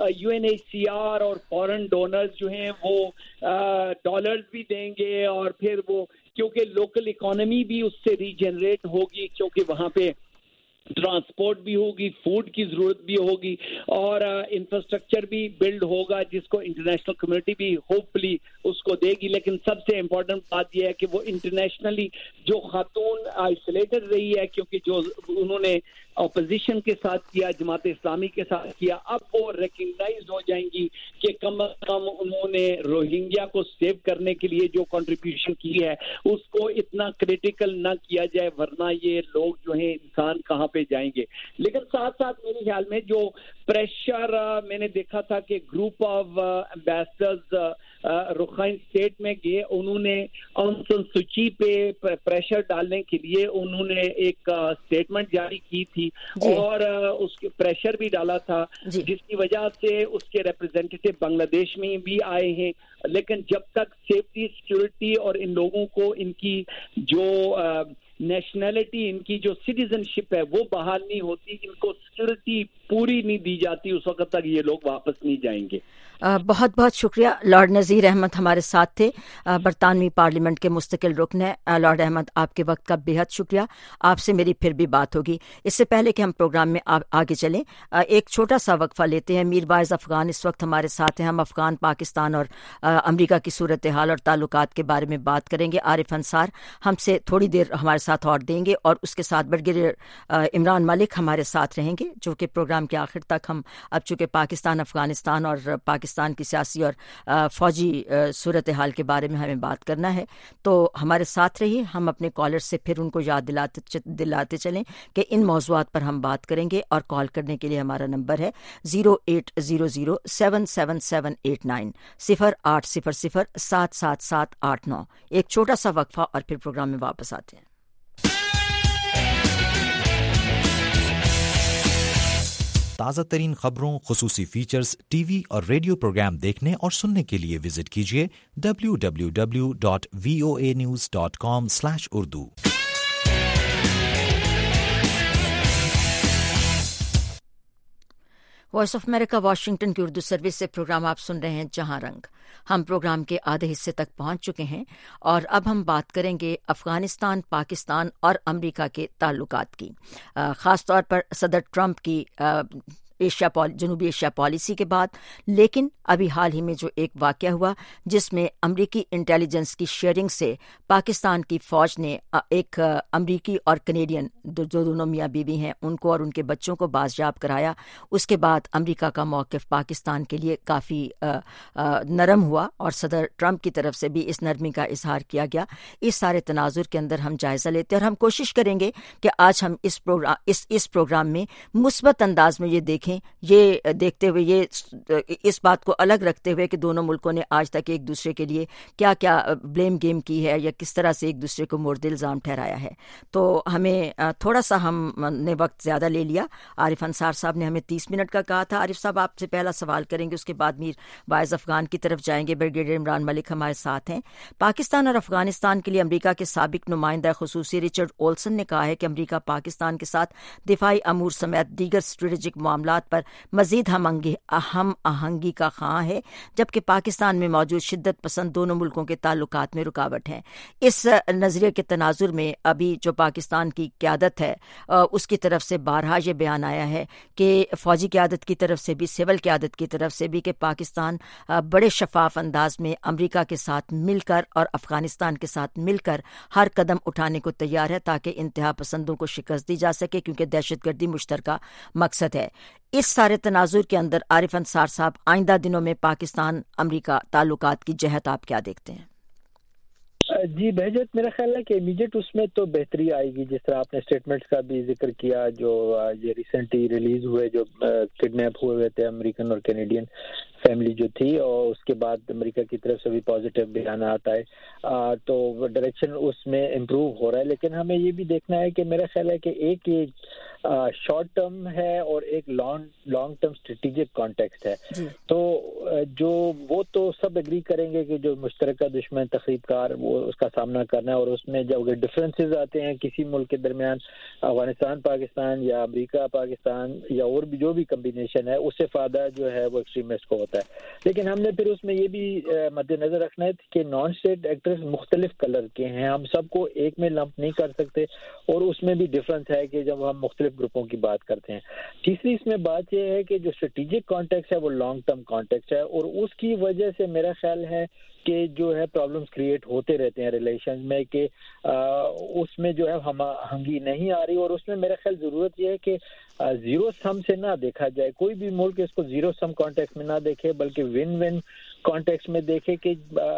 UNHCR اور فورن ڈونرز جو ہیں وہ ڈالرز بھی دیں گے, اور پھر وہ کیونکہ لوکل اکانومی بھی اس سے ریجنریٹ ہوگی, کیونکہ وہاں پہ ٹرانسپورٹ بھی ہوگی, فوڈ کی ضرورت بھی ہوگی, اور انفراسٹرکچر بھی بلڈ ہوگا جس کو انٹرنیشنل کمیونٹی بھی ہوپ فلی اس کو دے گی. لیکن سب سے امپورٹنٹ بات یہ ہے کہ وہ انٹرنیشنلی جو خاتون آئسولیٹڈ رہی ہے, کیونکہ جو انہوں نے اپوزیشن کے ساتھ کیا, جماعت اسلامی کے ساتھ کیا, اب وہ ریکگنائز ہو جائیں گی کہ کم از کم انہوں نے روہنگیا کو سیو کرنے کے لیے جو کنٹریبیوشن کی ہے اس کو اتنا کریٹیکل نہ کیا جائے, ورنہ یہ لوگ جو ہیں انسان کہاں پہ جائیں گے. لیکن ساتھ ساتھ میرے خیال میں جو پریشر میں نے دیکھا تھا کہ group of ambassadors Rakhine state میں گئے, انہوں نے آنگ سان سوچی پہ پریشر ڈالنے کے لیے انہوں نے ایک اسٹیٹمنٹ جاری کی تھی اور اس کے پریشر بھی ڈالا تھا, جس کی وجہ سے اس کے ریپرزینٹیٹو بنگلہ دیش میں بھی آئے ہیں. لیکن جب تک سیفٹی سیکورٹی اور ان لوگوں کو ان کی جو نیشنلٹی, ان کی جو سٹیزن شپ ہے وہ بحال نہیں ہوتی, ان کو سیکورٹی پوری نہیں دی جاتی, اس وقت تک یہ لوگ واپس نہیں جائیں گے. بہت بہت شکریہ. لارڈ نذیر احمد ہمارے ساتھ تھے, برطانوی پارلیمنٹ کے مستقل رکن ہیں. لارڈ احمد, آپ کے وقت کا بےحد شکریہ. آپ سے میری پھر بھی بات ہوگی. اس سے پہلے کہ ہم پروگرام میں آگے چلیں, ایک چھوٹا سا وقفہ لیتے ہیں. میر وائز افغان اس وقت ہمارے ساتھ ہیں. ہم افغان, پاکستان اور امریکہ کی صورتحال اور تعلقات کے بارے میں بات کریں گے. عارف انصار ہم سے تھوڑی دیر ہمارے ساتھ اور دیں گے, اور اس کے ساتھ برگیڈیئر عمران ملک ہمارے ساتھ رہیں گے. جو کہ پروگرام کے آخر تک ہم اب چونکہ پاکستان، افغانستان اور پاکستان کی سیاسی اور فوجی صورتحال کے بارے میں ہمیں بات کرنا ہے، تو ہمارے ساتھ رہیے. ہم اپنے کالر سے پھر ان کو یاد دلاتے چلیں کہ ان موضوعات پر ہم بات کریں گے، اور کال کرنے کے لیے ہمارا نمبر ہے 0800-777-89 0800-777-89. ایک چھوٹا سا وقفہ اور پھر پروگرام میں واپس آتے ہیں. تازہ ترین خبروں، خصوصی فیچرز، ٹی وی اور ریڈیو پروگرام دیکھنے اور سننے کے لیے وزٹ کیجیے www.voanews.com/urdu. Voice of America Washington کی اردو سروس سے پروگرام آپ سن رہے ہیں جہاں رنگ. ہم پروگرام کے آدھے حصے تک پہنچ چکے ہیں اور اب ہم بات کریں گے افغانستان، پاکستان اور امریکہ کے تعلقات کی، خاص طور پر صدر ٹرمپ کی جنوبی ایشیا پالیسی کے بعد. لیکن ابھی حال ہی میں جو ایک واقعہ ہوا جس میں امریکی انٹیلیجنس کی شیئرنگ سے پاکستان کی فوج نے ایک امریکی اور کینیڈین جو دونوں میاں بیوی ہیں ان کو اور ان کے بچوں کو بازیاب کرایا، اس کے بعد امریکہ کا موقف پاکستان کے لیے کافی نرم ہوا اور صدر ٹرمپ کی طرف سے بھی اس نرمی کا اظہار کیا گیا. اس سارے تناظر کے اندر ہم جائزہ لیتے ہیں اور ہم کوشش کریں گے کہ آج ہم اس پروگرام میں مثبت انداز میں یہ دیکھیں، یہ دیکھتے ہوئے، یہ اس بات کو الگ رکھتے ہوئے کہ دونوں ملکوں نے آج تک ایک دوسرے کے لیے کیا کیا بلیم گیم کی ہے یا کس طرح سے ایک دوسرے کو مورد الزام ٹھہرایا ہے. تو ہمیں تھوڑا سا ہم نے وقت زیادہ لے لیا. عارف انصار صاحب نے ہمیں 30 منٹ کا کہا تھا. عارف صاحب آپ سے پہلا سوال کریں گے، اس کے بعد میر باعث افغان کی طرف جائیں گے. بریگیڈیئر عمران ملک ہمارے ساتھ ہیں. پاکستان اور افغانستان کے لیے امریکہ کے سابق نمائندہ خصوصی رچرڈ اولسن نے کہا ہے کہ امریکہ پاکستان کے ساتھ دفاعی امور سمیت دیگر اسٹریٹجک معاملات پر مزید ہم آہنگی کا خواہاں ہے، جبکہ پاکستان میں موجود شدت پسند دونوں ملکوں کے تعلقات میں رکاوٹ ہیں. اس نظریے کے تناظر میں ابھی جو پاکستان کی قیادت ہے اس کی طرف سے بارہا یہ بیان آیا ہے کہ فوجی قیادت کی طرف سے بھی، سول قیادت کی طرف سے بھی، کہ پاکستان بڑے شفاف انداز میں امریکہ کے ساتھ مل کر اور افغانستان کے ساتھ مل کر ہر قدم اٹھانے کو تیار ہے تاکہ انتہا پسندوں کو شکست دی جا سکے، کیونکہ دہشت گردی مشترکہ مقصد ہے. اس سارے تناظر کے اندر عارف انصار صاحب، آئندہ دنوں میں پاکستان امریکہ تعلقات کی جہت آپ کیا دیکھتے ہیں؟ جی بہجت، میرا خیال ہے کہ امیڈیٹ اس میں تو بہتری آئے گی، جس طرح آپ نے اسٹیٹمنٹس کا بھی ذکر کیا جو یہ ریسنٹلی ریلیز ہوئے، جو کڈنیپ ہوئے تھے امریکن اور کینیڈین فیملی جو تھی، اور اس کے بعد امریکہ کی طرف سے بھی پازیٹیو بیانات آئے، تو ڈائریکشن اس میں امپروو ہو رہا ہے. لیکن ہمیں یہ بھی دیکھنا ہے کہ میرا خیال ہے کہ ایک شارٹ ٹرم ہے اور ایک لانگ ٹرم اسٹریٹجک کانٹیکسٹ ہے. تو جو وہ تو سب اگری کریں گے کہ جو مشترکہ دشمن تخریب کار وہ اس کا سامنا کرنا ہے، اور اس میں جب ڈفرینسز آتے ہیں کسی ملک کے درمیان، افغانستان پاکستان یا امریکہ پاکستان یا اور بھی جو بھی کمبینیشن ہے، اس سے فائدہ جو ہے وہ ایکسٹریمسٹ کو ہوتا ہے. لیکن ہم نے پھر اس میں یہ بھی مد نظر رکھنا ہے کہ نان اسٹیٹ ایکٹرز مختلف کلر کے ہیں، ہم سب کو ایک میں لمپ نہیں کر سکتے، اور اس میں بھی ڈفرینس ہے کہ جب ہم مختلف گروپوں کی بات کرتے ہیں. تیسری اس میں بات یہ ہے کہ جو اسٹریٹجک کانٹیکس ہے وہ لانگ ٹرم کانٹیکس ہے، اور اس کی وجہ سے میرا خیال ہے کہ جو ہے پرابلمس کریٹ ہوتے رہتے ہیں ریلیشنز میں، کہ اس میں جو ہے ہم آہنگی نہیں آ رہی، اور اس میں میرا خیال ضرورت یہ ہے کہ زیرو سم سے نہ دیکھا جائے. کوئی بھی ملک اس کو زیرو سم کانٹیکس میں نہ دیکھے، بلکہ ون ون کانٹیکس میں دیکھے کہ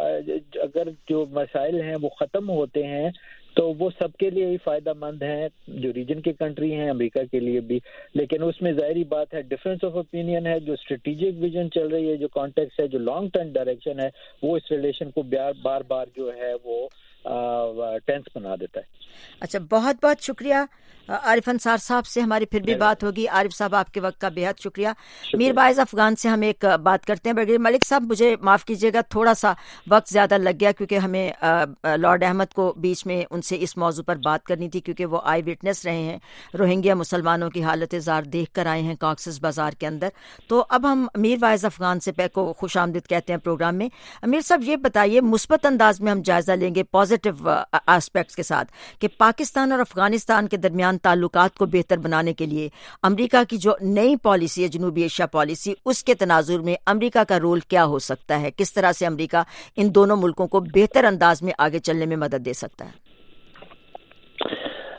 اگر جو مسائل ہیں وہ ختم ہوتے ہیں تو وہ سب کے لیے ہی فائدہ مند ہیں، جو ریجن کی کنٹری ہیں، امریکہ کے لیے بھی. لیکن اس میں ظاہری بات ہے ڈفرینس آف اوپینین ہے، جو اسٹریٹجک ویژن چل رہی ہے، جو کانٹیکس ہے، جو لانگ ٹرم ڈائریکشن ہے، وہ اس ریلیشن کو بار بار جو ہے وہ ٹینس بنا دیتا ہے. اچھا، بہت بہت شکریہ عارف انصار صاحب سے. ہماری پھر بھی بات ہوگی. عارف صاحب آپ کے وقت کا بے حد شکریہ. میر باعث افغان سے ہم ایک بات کرتے ہیں. بریگیڈیئر ملک صاحب، مجھے معاف کیجیے گا، تھوڑا سا وقت زیادہ لگ گیا کیونکہ ہمیں لارڈ احمد کو بیچ میں ان سے اس موضوع پر بات کرنی تھی، کیونکہ وہ آئی وٹنس رہے ہیں، روہنگیا مسلمانوں کی حالت زار دیکھ کر آئے ہیں کاکسس بازار کے اندر. تو اب ہم میر باعث افغان سے کو خوش آمدید کہتے ہیں پروگرام میں. میر صاحب یہ بتائیے، مثبت انداز میں ہم جائزہ لیں گے پازیٹیو ایسپیکٹس کے ساتھ، کہ پاکستان اور افغانستان کے درمیان تعلقات کو بہتر بنانے کے لیے امریکہ کی جو نئی پالیسی ہے، جنوبی ایشیا پالیسی، اس کے تناظر میں امریکہ کا رول کیا ہو سکتا ہے؟ کس طرح سے امریکہ ان دونوں ملکوں کو بہتر انداز میں آگے چلنے میں مدد دے سکتا ہے؟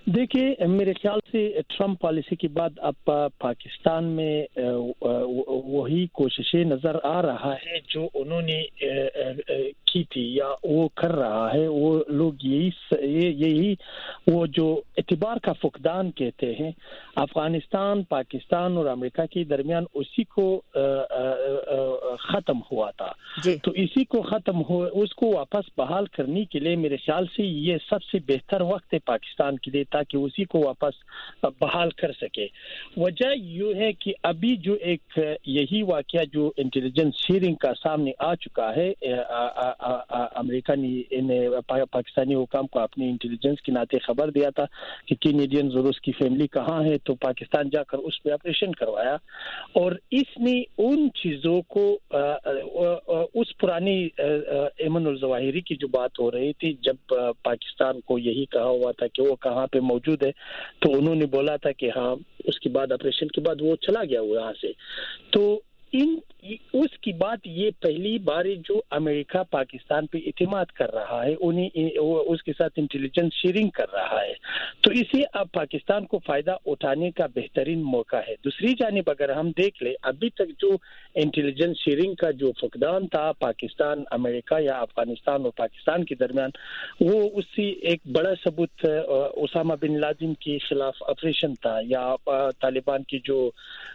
देखिए, मेरे ख्याल से ट्रम्प पॉलिसी के बाद अब पाकिस्तान में वही कोशिशें नज़र आ रहा है जो उन्होंने की थी या वो कर रहा है। वो लोग यही वो जो एतबार का फुकदान कहते हैं अफगानिस्तान, पाकिस्तान और अमेरिका के दरमियान, उसी को ख़त्म हुआ था। तो इसी को ख़त्म हो उसको वापस बहाल करने के लिए मेरे ख्याल से ये सबसे बेहतर वक्त है पाकिस्तान के लिए, ताकि उसी को वापस बहाल कर सके। वजह ये है कि अभी जो एक यही वाकया जो इंटेलिजेंस शेयरिंग का सामने आ चुका है, अमेरिका ने पाकिस्तानी हुकाम को अपनी इंटेलिजेंस के नाते खबर दिया था कि कैनेडियंस और उसकी फैमिली कहाँ है, तो पाकिस्तान जाकर उस पर ऑपरेशन करवाया और इसने उन चीज़ों को उस पुरानी एमन और जवाहिरी की जो बात हो रही थी, जब पाकिस्तान को यही कहा हुआ था कि वो कहाँ पे मौजूद है, तो उन्होंने बोला था कि हाँ, उसके बाद ऑपरेशन के बाद वो चला गया वो यहाँ से। तो उसकी बात ये पहली बार जो अमेरिका पाकिस्तान पे इतिमाद कर रहा है, उन्हें उसके साथ इंटेलिजेंस शेयरिंग कर रहा है, तो इसे अब पाकिस्तान को फायदा उठाने का बेहतरीन मौका है। दूसरी जानिब अगर हम देख ले, अभी तक जो इंटेलिजेंस शेयरिंग का जो फुकदान था पाकिस्तान, अमेरिका या अफगानिस्तान और पाकिस्तान के दरमियान, वो उससे एक बड़ा सबूत उसामा बिन लादेन के खिलाफ ऑपरेशन था या तालिबान की जो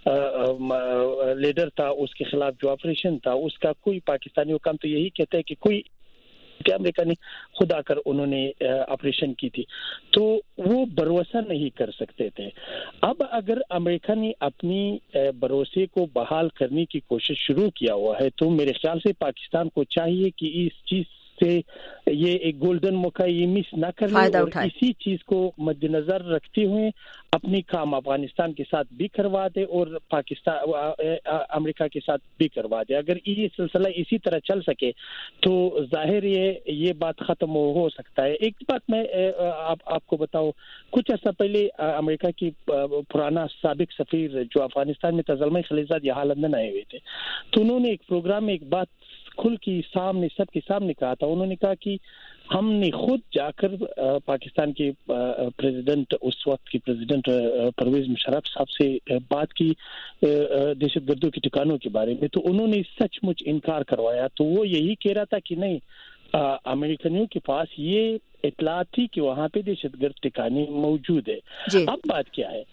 लीडर था उसके खिलाफ जो ऑपरेशन था, उसका कोई पाकिस्तानी हुकाम तो यही कहता है कि कोई अमेरिका ने खुद आकर उन्होंने ऑपरेशन की थी, तो वो भरोसा नहीं कर सकते थे। अब अगर अमेरिका ने अपनी भरोसे को बहाल करने की कोशिश शुरू किया हुआ है, तो मेरे ख्याल से पाकिस्तान को चाहिए कि इस चीज से ये एक गोल्डन मौका ये मिस ना कर ले और इसी चीज को मद्देनजर रखते हुए अपनी काम अफगानिस्तान के साथ भी करवा दे और पाकिस्तान अमेरिका के साथ भी करवा दे। अगर ये सिलसिला इसी तरह चल सके तो जाहिर ये बात खत्म हो सकता है। एक बात मैं आपको बताऊं, कुछ अर्सा पहले अमेरिका की पुराना साबिक सफीर जो अफगानिस्तान में तजल्मा खलीलजाद यहाँ लंदन आए हुए थे, तो उन्होंने एक प्रोग्राम में एक बात खुल की सामने सबके सामने कहा था। उन्होंने कहा कि हमने खुद जाकर पाकिस्तान के प्रेसिडेंट, उस वक्त के प्रेसिडेंट परवेज मुशर्रफ साहब से बात की दहशतगर्दों के ठिकानों के बारे में, तो उन्होंने सचमुच इनकार करवाया। तो वो यही कह रहा था कि नहीं, अमेरिकनियों के पास ये इतला थी कि वहाँ पे दहशतगर्द ठिकाने मौजूद है। अब बात क्या है,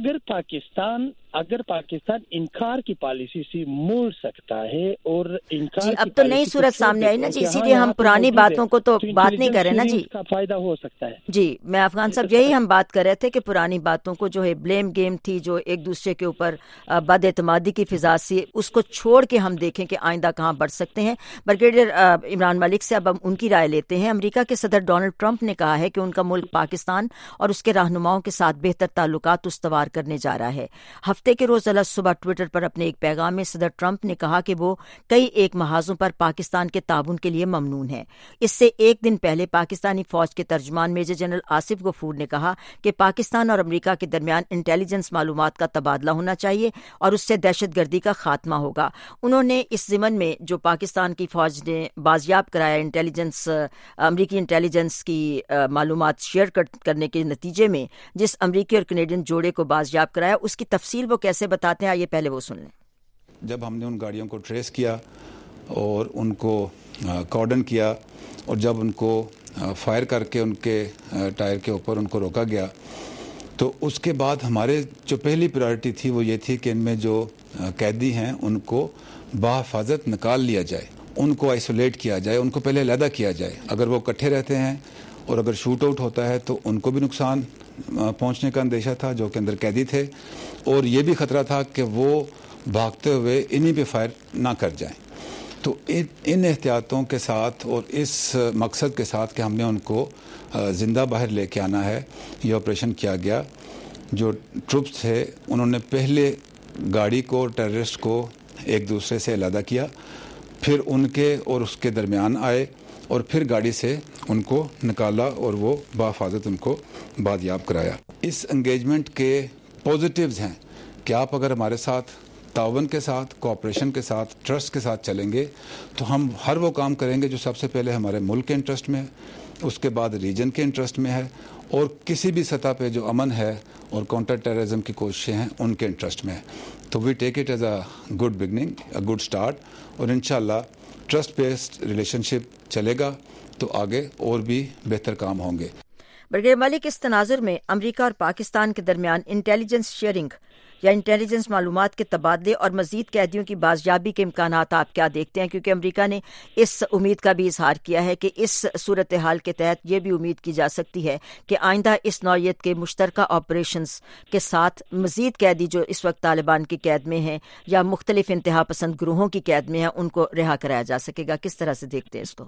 अगर पाकिस्तान इनकार की पॉलिसी से मुड़ सकता है और इनकार अब तो नई सूरत सामने आई ना जी, इसीलिए हम पुरानी बातों को तो बात नहीं कर रहे ना जी, का फायदा हो सकता है जी। मैं अफगान साहब यही हम बात कर रहे थे कि पुरानी बातों को जो है ब्लेम गेम थी, जो एक दूसरे के ऊपर बदएतमादी की फिजा से, उसको छोड़ के हम देखें कि आइंदा कहाँ बढ़ सकते हैं। ब्रिगेडियर इमरान मलिक से अब हम उनकी राय लेते हैं। अमेरिका के सदर डोनाल्ड ट्रंप ने कहा है कि उनका मुल्क पाकिस्तान और उसके रहनुमाओं के साथ बेहतर ताल्लुकात उस्तवार करने जा रहा है। हफ्ते के रोज अल सुबह ट्विटर पर अपने एक पैगाम में सदर ट्रंप ने कहा कि वो कई एक महाजों पर पाकिस्तान के ताबून के लिए ममनून है। इससे एक दिन पहले पाकिस्तानी फौज के तर्जमान मेजर जनरल आसिफ गफूर ने कहा कि पाकिस्तान और अमेरिका के दरमियान इंटेलिजेंस मालूमात का तबादला होना चाहिए और उससे दहशतगर्दी का खात्मा होगा। उन्होंने इस ज़िमन में जो पाकिस्तान की फौज ने बाजियाब कराया इंटेलिजेंस, अमरीकी इंटेलिजेंस की मालूमात शेयर करने के नतीजे में जिस अमरीकी और कनेडियन जोड़े को बाजियाब कराया, उसकी तफसील वो कैसे बताते हैं, आइए पहले वो सुन लें। जब हमने उन गाड़ियों को ट्रेस किया और उनको कॉर्डन किया और जब उनको फायर करके उनके टायर के ऊपर उनको रोका गया, तो उसके बाद हमारे जो पहली प्रायोरिटी थी वो ये थी कि इनमें जो कैदी हैं उनको बाहिफाजत निकाल लिया जाए, उनको आइसोलेट किया जाए, उनको पहले अलहदा किया जाए। अगर वो इकट्ठे रहते हैं और अगर शूट आउट होता है तो उनको भी नुकसान पहुंचने का अंदेशा था जो कि अंदर कैदी थे, और ये भी खतरा था कि वो भागते हुए इन्हीं पे फायर ना कर जाएं। तो इन एहतियातों के साथ और इस मकसद के साथ कि हमने उनको ज़िंदा बाहर लेके आना है, ये ऑपरेशन किया गया। जो ट्रुप्स थे उन्होंने पहले गाड़ी को, टेररिस्ट को एक दूसरे से अलहदा किया, फिर उनके और उसके दरमियान आए और फिर गाड़ी से उनको निकाला और वो बाहिफाजत उनको बादियाब कराया। इस एंगेजमेंट के पॉजिटिव्स हैं कि आप अगर हमारे साथ तावन के साथ, कोऑपरेशन के साथ, ट्रस्ट के साथ चलेंगे तो हम हर वो काम करेंगे जो सबसे पहले हमारे मुल्क के इंटरेस्ट में, اس کے بعد ریجن کے انٹرسٹ میں ہے, اور کسی بھی سطح پہ جو امن ہے اور کاؤنٹر ٹیررزم کی کوششیں ہیں ان کے انٹرسٹ میں ہے. تو we take it as a good beginning, a good start, اور انشاءاللہ ٹرسٹ بیسڈ ریلیشن شپ چلے گا تو آگے اور بھی بہتر کام ہوں گے. برگیڈیئر ملک, اس تناظر میں امریکہ اور پاکستان کے درمیان انٹیلیجنس شیئرنگ یا انٹیلیجنس معلومات کے تبادلے اور مزید قیدیوں کی بازیابی کے امکانات آپ کیا دیکھتے ہیں؟ کیونکہ امریکہ نے اس امید کا بھی اظہار کیا ہے کہ اس صورتحال کے تحت یہ بھی امید کی جا سکتی ہے کہ آئندہ اس نوعیت کے مشترکہ آپریشنز کے ساتھ مزید قیدی جو اس وقت طالبان کی قید میں ہیں یا مختلف انتہا پسند گروہوں کی قید میں ہیں ان کو رہا کرایا جا سکے گا. کس طرح سے دیکھتے ہیں اس کو؟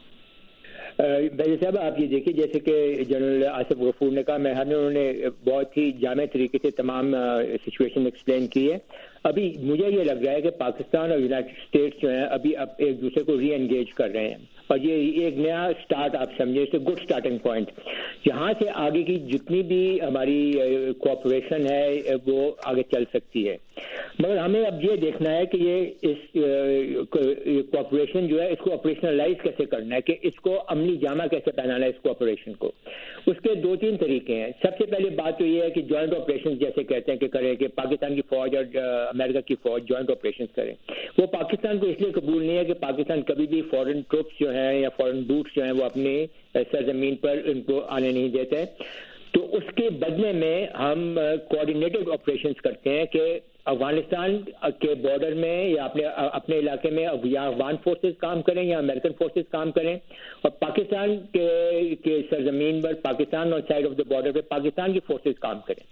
بھائی صاحب, آپ یہ دیکھیے جیسے کہ جنرل آصف غفور نے کہا, انہوں نے بہت ہی جامع طریقے سے تمام سچویشن ایکسپلین کی ہے. ابھی مجھے یہ لگ رہا ہے کہ پاکستان اور یونائٹڈ اسٹیٹس جو ہیں ابھی اب ایک دوسرے کو ری انگیج کر رہے ہیں, اور یہ ایک نیا سٹارٹ آپ سمجھے, اس گڈ سٹارٹنگ پوائنٹ. یہاں سے آگے کی جتنی بھی ہماری کوآپریشن ہے وہ آگے چل سکتی ہے, مگر ہمیں اب یہ دیکھنا ہے کہ یہ اس کوآپریشن جو ہے اس کو آپریشنلائز کیسے کرنا ہے, کہ اس کو عملی جامہ کیسے پہنانا ہے اس کوآپریشن کو. اس کے 2-3 طریقے ہیں. سب سے پہلے بات تو یہ ہے کہ جوائنٹ آپریشن جیسے کہتے ہیں کہ کریں, کہ پاکستان کی فوج اور امریکہ کی فوج جوائنٹ آپریشن کریں. وہ پاکستان کو اس لیے قبول نہیں ہے کہ پاکستان کبھی بھی فورن ٹروپس جو ہیں یا فورن بوٹس جو ہیں وہ اپنی سرزمین پر ان کو آنے نہیں دیتے. تو اس کے بدلے میں ہم کوآرڈینیٹڈ آپریشنز کرتے ہیں کہ افغانستان کے بارڈر میں یا اپنے علاقے میں یا افغان فورسز کام کریں یا امریکن فورسز کام کریں, اور پاکستان کے سرزمین پر پاکستان اور سائڈ آف دا بارڈر پہ پاکستان کی فورسز کام کریں.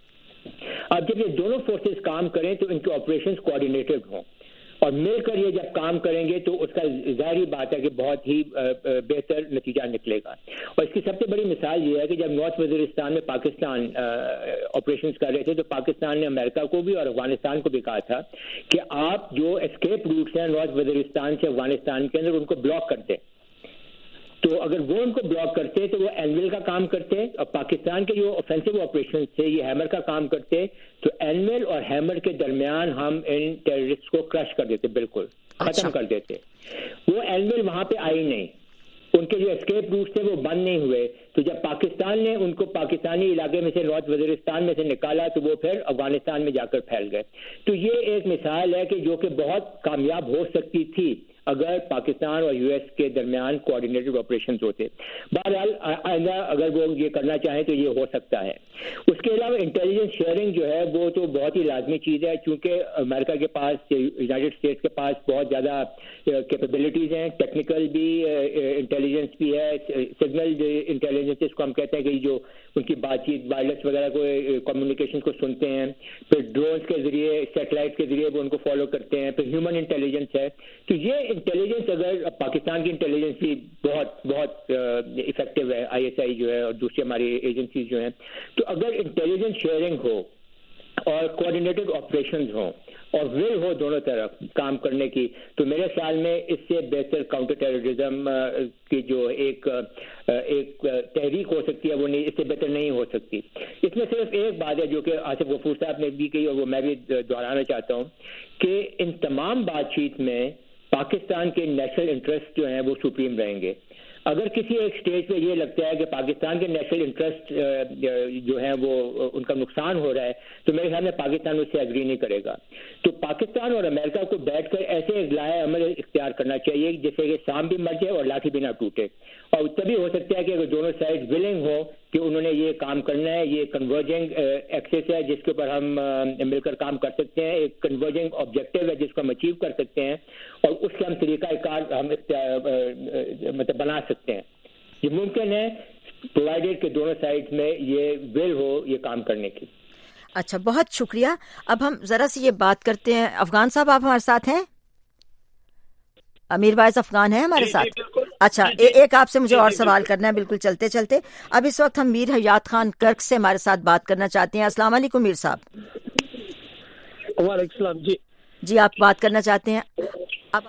اب جب یہ دونوں فورسز کام کریں تو ان کے آپریشنز کوآرڈینیٹڈ ہوں, اور مل کر یہ جب کام کریں گے تو اس کا ظاہری بات ہے کہ بہت ہی بہتر نتیجہ نکلے گا. اور اس کی سب سے بڑی مثال یہ ہے کہ جب نارتھ وزیرستان میں پاکستان آپریشنز کر رہے تھے تو پاکستان نے امریکہ کو بھی اور افغانستان کو بھی کہا تھا کہ آپ جو اسکیپ روٹس ہیں نارتھ وزیرستان سے افغانستان کے اندر ان کو بلاک کر دیں. تو اگر وہ ان کو بلاک کرتے تو وہ اینول کا کام کرتے, اور پاکستان کے جو آفینسو آپریشن تھے یہ ہیمر کا کام کرتے, تو اینول اور ہیمر کے درمیان ہم ان ٹیررسٹ کو کرش کر دیتے, بالکل ختم کر دیتے. وہ اینول وہاں پہ آئی نہیں, ان کے جو اسکیپ روٹ تھے وہ بند نہیں ہوئے. تو جب پاکستان نے ان کو پاکستانی علاقے میں سے نارتھ وزیرستان میں سے نکالا تو وہ پھر افغانستان میں جا کر پھیل گئے. تو یہ ایک مثال ہے کہ جو کہ بہت کامیاب ہو سکتی تھی اگر پاکستان اور یو ایس کے درمیان کوآرڈینیٹڈ آپریشنز ہوتے. بہرحال آئندہ اگر وہ یہ کرنا چاہیں تو یہ ہو سکتا ہے. اس کے علاوہ انٹیلیجنس شیئرنگ جو ہے وہ تو بہت ہی لازمی چیز ہے, چونکہ امریکہ کے پاس یونائٹڈ اسٹیٹس کے پاس بہت زیادہ کیپیبلٹیز ہیں, ٹیکنیکل بھی انٹیلیجنس بھی ہے, سگنل انٹیلیجنس جس کو ہم کہتے ہیں کہ جو ان کی بات چیت وائرلیس وغیرہ کو کمیونیکیشن کو سنتے ہیں, پھر ڈرونز کے ذریعے سیٹلائٹ کے ذریعے وہ ان کو فالو کرتے ہیں, پھر ہیومن انٹیلیجنس ہے. تو یہ انٹیلیجنس اگر پاکستان کی انٹیلیجنس بھی بہت بہت افیکٹو ہے, آئی ایس آئی جو ہے اور دوسری ہماری ایجنسیز جو ہیں, تو اگر انٹیلیجنس شیئرنگ ہو اور کوآرڈینیٹڈ آپریشنز ہوں اور ول ہو دونوں طرف کام کرنے کی, تو میرے خیال میں اس سے بہتر کاؤنٹر ٹیررزم کی جو ایک تحریک ہو سکتی ہے وہ نہیں, اس سے بہتر نہیں ہو سکتی. اس میں صرف ایک بات ہے جو کہ آصف غفور صاحب نے بھی کہی اور وہ میں بھی دہرانا چاہتا ہوں کہ ان تمام بات چیت میں پاکستان کے نیشنل انٹرسٹ جو ہیں وہ سپریم رہیں گے. اگر کسی ایک سٹیج پہ یہ لگتا ہے کہ پاکستان کے نیشنل انٹرسٹ جو ہیں وہ ان کا نقصان ہو رہا ہے تو میرے خیال میں پاکستان اس سے ایگری نہیں کرے گا. تو پاکستان اور امریکہ کو بیٹھ کر ایسے ایک لائحہ عمل اختیار کرنا چاہیے جیسے کہ سام بھی مر جائے اور لاٹھی بھی نہ ٹوٹے, اور تبھی ہو سکتا ہے کہ اگر دونوں سائڈ ولنگ ہو کہ انہوں نے یہ کام کرنا ہے, یہ کنورجنگ ایکسس ہے جس کے اوپر ہم مل کر کام کر سکتے ہیں, ایک کنورجنگ آبجیکٹو ہے جس کو ہم اچیو کر سکتے ہیں, اور اس کے ہم طریقہ کار ہم مطلب بنا سکتے ہیں. یہ ممکن ہے پرووائڈیڈ کہ دونوں سائڈ میں یہ ول ہو یہ کام کرنے کی. اچھا, بہت شکریہ. اب ہم ذرا سی یہ بات کرتے ہیں, افغان صاحب آپ ہمارے ساتھ ہیں؟ امیر وائز افغان ہے ہمارے ساتھ. اچھا, ایک آپ سے مجھے اور سوال کرنا ہے بالکل چلتے چلتے. اب اس وقت ہم میر حیات خان کرک سے ہمارے ساتھ بات کرنا چاہتے ہیں. السلام علیکم میر صاحب. وعلیکم السلام. جی آپ بات کرنا چاہتے ہیں. اب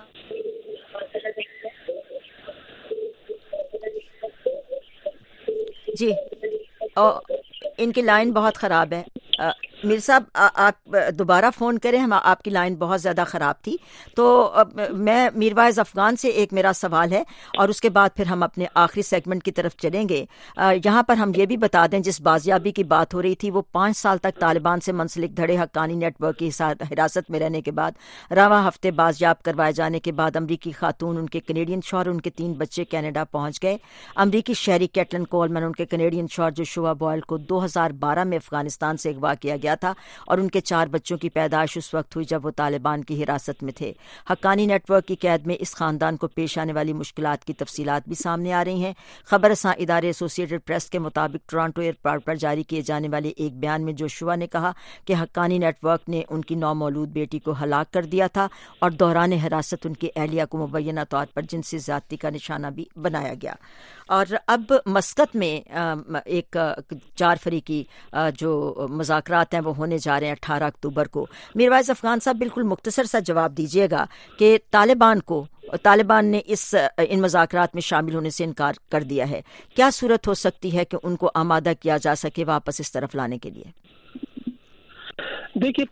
جی ان کی لائن بہت خراب ہے. میر صاحب آپ دوبارہ فون کریں، ہم آپ کی لائن بہت زیادہ خراب تھی. تو میں میروائز افغان سے ایک میرا سوال ہے اور اس کے بعد پھر ہم اپنے آخری سیگمنٹ کی طرف چلیں گے. یہاں پر ہم یہ بھی بتا دیں جس بازیابی کی بات ہو رہی تھی وہ 5 سال تک طالبان سے منسلک دھڑے حقانی نیٹ ورک کی حراست میں رہنے کے بعد رواں ہفتے بازیاب کروائے جانے کے بعد امریکی خاتون، ان کے کینیڈین شوہر، ان کے 3 بچے کینیڈا پہنچ گئے. امریکی شہری کیٹلن کولمن، ان کے کینیڈین شوہر جوشوا بوائل کو 2012 میں افغانستان سے اغوا کیا گیا تھا اور ان کے 4 بچوں کی پیدائش اس وقت ہوئی جب وہ طالبان کی حراست میں تھے. حقانی نیٹ ورک کی قید میں اس خاندان کو پیش آنے والی مشکلات کی تفصیلات بھی سامنے آ رہی ہیں. خبر رساں ادارے ایسوسیٹڈ پریس کے مطابق ٹورانٹو ایئرپورٹ پر جاری کیے جانے والے ایک بیان میں جوشوا نے کہا کہ حقانی نیٹ ورک نے ان کی نومولود بیٹی کو ہلاک کر دیا تھا اور دوران حراست ان کی اہلیہ کو مبینہ طور پر جنسی زیادتی کا نشانہ بھی بنایا گیا. اور اب مسقط میں ایک 4 فریقی جو مذاکرات ہیں وہ ہونے جا رہے ہیں 18 اکتوبر کو. میروائز افغان صاحب بالکل مختصر سا جواب دیجیے گا کہ طالبان نے ان مذاکرات میں شامل ہونے سے انکار کر دیا ہے. کیا صورت ہو سکتی ہے کہ ان کو آمادہ کیا جا سکے واپس اس طرف لانے کے لیے؟ دیکھیے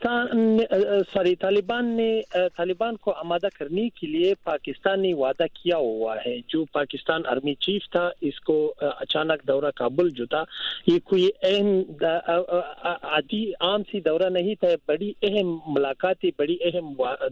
طالبان کو آمادہ کرنے کے لیے پاکستان نے وعدہ کیا ہوا ہے. جو پاکستان آرمی چیف تھا اس کو اچانک دورہ کابل جو تھا یہ کوئی اہم عام سی دورہ نہیں تھا، بڑی اہم ملاقات تھی، بڑی اہم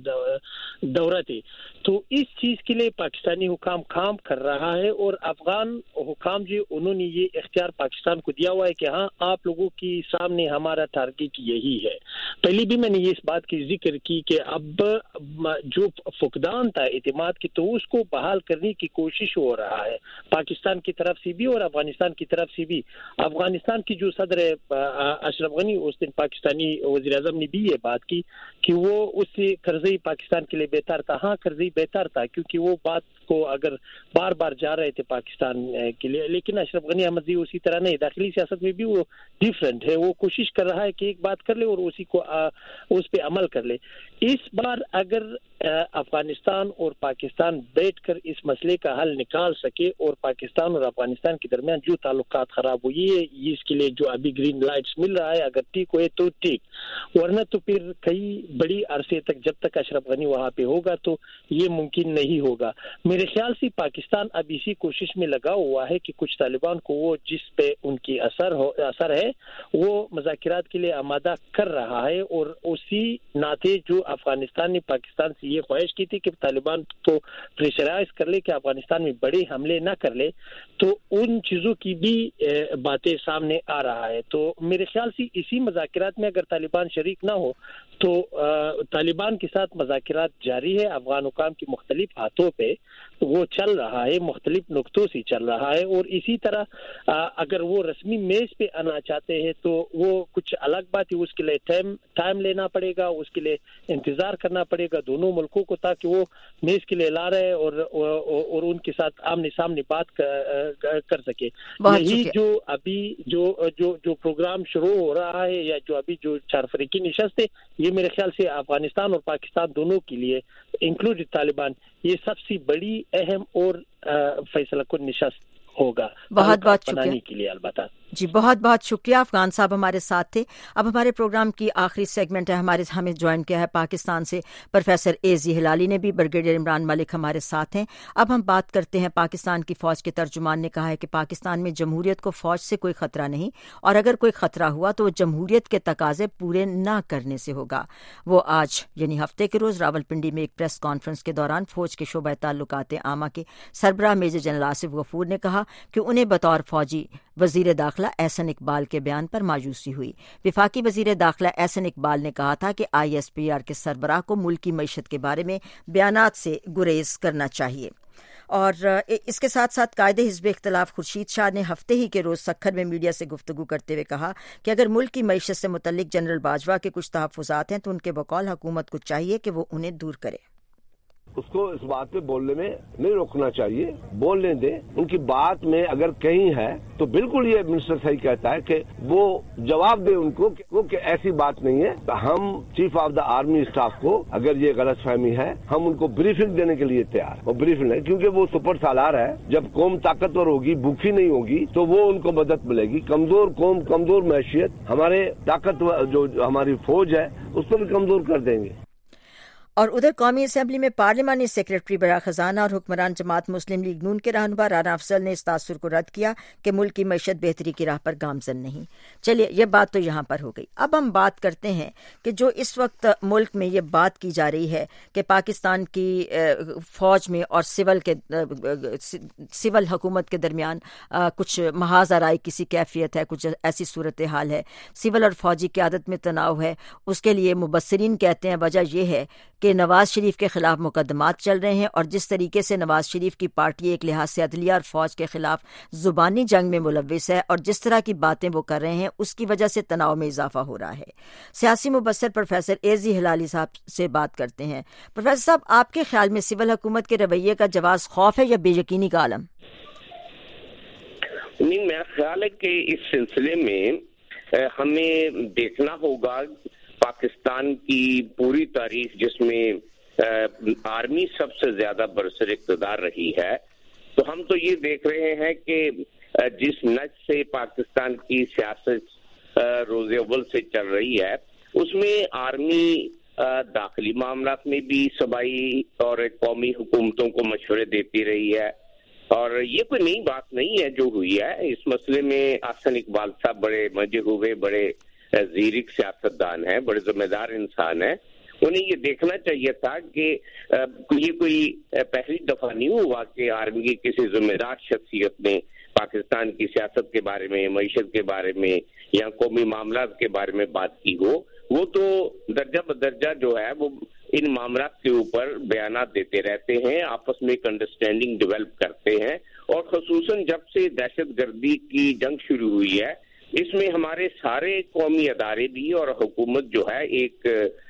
دورہ تھی. تو اس چیز کے لیے پاکستانی حکام کام کر رہا ہے اور افغان حکام جو انہوں نے یہ اختیار پاکستان کو دیا ہوا ہے کہ ہاں آپ لوگوں کی سامنے ہمارا ٹارگٹ یہی ہے. پہلے بھی میں نے اس بات کی ذکر کی کہ اب جو فقدان تھا اعتماد کی تو اس کو بحال کرنے کی کوشش ہو رہا ہے پاکستان کی طرف سے بھی اور افغانستان کی طرف سے بھی. افغانستان کی جو صدر اشرف غنی اس دن پاکستانی وزیر اعظم نے بھی یہ بات کی کہ وہ اس سے کرزئی پاکستان کے لیے بہتر تھا. ہاں کرزئی بہتر تھا کیونکہ وہ بات کو اگر بار بار جا رہے تھے پاکستان کے لیے، لیکن اشرف غنی احمدی اسی طرح نہیں. داخلی سیاست میں بھی وہ ڈیفرنٹ ہے، وہ کوشش کر رہا ہے کہ ایک بات کر لے اور اسی کو اس پہ عمل کر لے. اس بار اگر افغانستان اور پاکستان بیٹھ کر اس مسئلے کا حل نکال سکے اور پاکستان اور افغانستان کے درمیان جو تعلقات خراب ہوئی ہے اس کے لیے جو ابھی گرین لائٹس مل رہا ہے اگر ٹھیک ہوئے تو ٹھیک، ورنہ تو پھر کئی بڑی عرصے تک جب تک اشرف غنی وہاں پہ ہوگا تو یہ ممکن نہیں ہوگا. میرے خیال سے پاکستان اب اسی کوشش میں لگا ہوا ہے کہ کچھ طالبان کو وہ جس پہ ان کی اثر ہے وہ مذاکرات کے لیے آمادہ کر رہا ہے اور اسی ناطے جو افغانستان نے پاکستان سے یہ خواہش کی تھی کہ طالبان کو پریشرائز کر لے کہ افغانستان میں بڑے حملے نہ کر لے، تو ان چیزوں کی بھی باتیں سامنے آ رہا ہے. تو میرے خیال سے اسی مذاکرات میں اگر طالبان شریک نہ ہو تو طالبان کے ساتھ مذاکرات جاری ہے. افغان حکام کی مختلف ہاتھوں پہ وہ چل رہا ہے، مختلف نقطوں سے چل رہا ہے اور اسی طرح اگر وہ رسمی میز پہ آنا چاہتے ہیں تو وہ کچھ الگ بات ہے. اس کے لیے ٹائم لینا پڑے گا، اس کے لیے انتظار کرنا پڑے گا دونوں ملکوں کو تاکہ وہ میز کے لیے لا رہے اور ان کے ساتھ آمنے سامنے بات کر سکے. یہی جو ابھی جو پروگرام شروع ہو رہا ہے یا جو ابھی جو 4 فریقی نشست ہے یہ میرے خیال سے افغانستان اور پاکستان دونوں کے لیے انکلوڈ طالبان یہ سب سے بڑی اہم اور فیصلہ کن نشست ہوگا بہت بنانے کے لیے. البتہ جی بہت بہت شکریہ. افغان صاحب ہمارے ساتھ تھے. اب ہمارے پروگرام کی آخری سیگمنٹ ہے. ہمیں جوائن کیا ہے پاکستان سے پروفیسر ایزی ہلالی نے بھی. بریگیڈیئر عمران ملک ہمارے ساتھ ہیں. اب ہم بات کرتے ہیں پاکستان کی فوج کے ترجمان نے کہا ہے کہ پاکستان میں جمہوریت کو فوج سے کوئی خطرہ نہیں اور اگر کوئی خطرہ ہوا تو وہ جمہوریت کے تقاضے پورے نہ کرنے سے ہوگا. وہ آج یعنی ہفتے کے روز راولپنڈی میں ایک پریس کانفرنس کے دوران فوج کے شعبہ تعلقات عامہ کے سربراہ میجر جنرل آصف غفور نے کہا کہ انہیں بطور فوجی وزیر داخلہ احسن اقبال کے بیان پر مایوسی ہوئی. وفاقی وزیر داخلہ احسن اقبال نے کہا تھا کہ ISPR کے سربراہ کو ملکی معیشت کے بارے میں بیانات سے گریز کرنا چاہیے. اور اس کے ساتھ ساتھ قائد حزب اختلاف خورشید شاہ نے ہفتے ہی کے روز سکھر میں میڈیا سے گفتگو کرتے ہوئے کہا کہ اگر ملک کی معیشت سے متعلق جنرل باجوہ کے کچھ تحفظات ہیں تو ان کے بقول حکومت کو چاہیے کہ وہ انہیں دور کرے. اس کو اس بات پہ بولنے میں نہیں روکنا چاہیے, بولنے دیں. ان کی بات میں اگر کہیں ہے تو بالکل یہ منسٹر صحیح کہتا ہے کہ وہ جواب دے ان کو کہ ایسی بات نہیں ہے. ہم chief of the army staff کو اگر یہ غلط فہمی ہے ہم ان کو بریفنگ دینے کے لیے تیار. وہ بریفنگ نہیں, کیونکہ وہ سپر سالار ہے. جب قوم طاقتور ہوگی, بھوکی نہیں ہوگی, تو وہ ان کو مدد ملے گی. کمزور قوم, کمزور معیشت ہمارے طاقتور جو ہماری فوج ہے اس کو بھی کمزور کر دیں گے. اور ادھر قومی اسمبلی میں پارلیمانی سیکرٹری برائے خزانہ اور حکمران جماعت مسلم لیگ نون کے رہنما رانا افضل نے اس تاثر کو رد کیا کہ ملک کی معیشت بہتری کی راہ پر گامزن نہیں. چلیے یہ بات تو یہاں پر ہو گئی. اب ہم بات کرتے ہیں کہ جو اس وقت ملک میں یہ بات کی جا رہی ہے کہ پاکستان کی فوج میں اور سول حکومت کے درمیان کچھ محاذ آرائی کسی کیفیت ہے, کچھ ایسی صورتحال ہے, سول اور فوجی قیادت میں تناؤ ہے. اس کے لیے مبصرین کہتے ہیں وجہ یہ ہے کہ نواز شریف کے خلاف مقدمات چل رہے ہیں, اور جس طریقے سے نواز شریف کی پارٹی ایک لحاظ سے عدلیہ اور فوج کے خلاف زبانی جنگ میں ملوث ہے, اور جس طرح کی باتیں وہ کر رہے ہیں اس کی وجہ سے تناؤ میں اضافہ ہو رہا ہے. سیاسی مبصر پروفیسر ایزی ہلالی صاحب سے بات کرتے ہیں. پروفیسر صاحب, آپ کے خیال میں سول حکومت کے رویے کا جواز خوف ہے یا بے یقینی کا عالم؟ نہیں, میرا خیال ہے کہ اس سلسلے میں ہمیں دیکھنا ہوگا پاکستان کی پوری تاریخ جس میں آرمی سب سے زیادہ برسر اقتدار رہی ہے, تو ہم تو یہ دیکھ رہے ہیں کہ جس نج سے پاکستان کی سیاست روز اول سے چل رہی ہے اس میں آرمی داخلی معاملات میں بھی صوبائی اور قومی حکومتوں کو مشورے دیتی رہی ہے, اور یہ کوئی نئی بات نہیں ہے جو ہوئی ہے. اس مسئلے میں احسن اقبال صاحب بڑے مجے ہوئے, بڑے زیرک سیاستدان ہیں, بڑے ذمہ دار انسان ہیں. انہیں یہ دیکھنا چاہیے تھا کہ یہ کوئی پہلی دفعہ نہیں ہوا کہ آرمی کی کسی ذمہ دار شخصیت نے پاکستان کی سیاست کے بارے میں, معیشت کے بارے میں یا قومی معاملات کے بارے میں بات کی ہو. وہ تو درجہ بدرجہ جو ہے وہ ان معاملات کے اوپر بیانات دیتے رہتے ہیں, آپس میں ایک انڈرسٹینڈنگ ڈیولپ کرتے ہیں, اور خصوصاً جب سے دہشت گردی کی جنگ شروع ہوئی ہے اس میں ہمارے سارے قومی ادارے بھی اور حکومت جو ہے ایک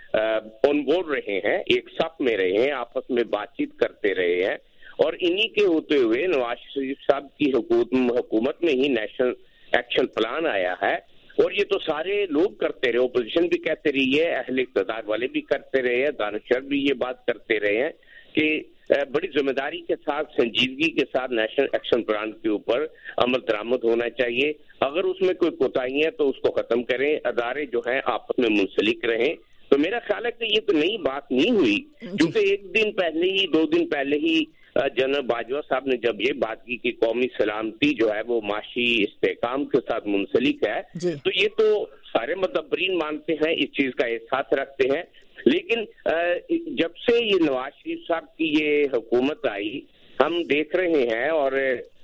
آن بورڈ رہے ہیں, ایک صف میں رہے ہیں, آپس میں بات چیت کرتے رہے ہیں. اور انہی کے ہوتے ہوئے نواز شریف صاحب کی حکومت میں ہی نیشنل ایکشن پلان آیا ہے, اور یہ تو سارے لوگ کرتے رہے, اپوزیشن بھی کہتے رہی ہے, اہل اقتدار والے بھی کرتے رہے ہیں, دانشور بھی یہ بات کرتے رہے ہیں کہ بڑی ذمہ داری کے ساتھ, سنجیدگی کے ساتھ نیشنل ایکشن پلان کے اوپر عمل درآمد ہونا چاہیے. اگر اس میں کوئی کوتاہی ہے تو اس کو ختم کریں, ادارے جو ہیں آپس میں منسلک رہیں. تو میرا خیال ہے کہ یہ تو نئی بات نہیں ہوئی, کیونکہ ایک دن پہلے ہی, 2 دن پہلے ہی جنرل باجوہ صاحب نے جب یہ بات کی کہ قومی سلامتی جو ہے وہ معاشی استحکام کے ساتھ منسلک ہے, تو یہ تو سارے مدبرین مانتے ہیں, اس چیز کا احساس رکھتے ہیں. لیکن جب سے یہ نواز شریف صاحب کی یہ حکومت آئی ہم دیکھ رہے ہیں, اور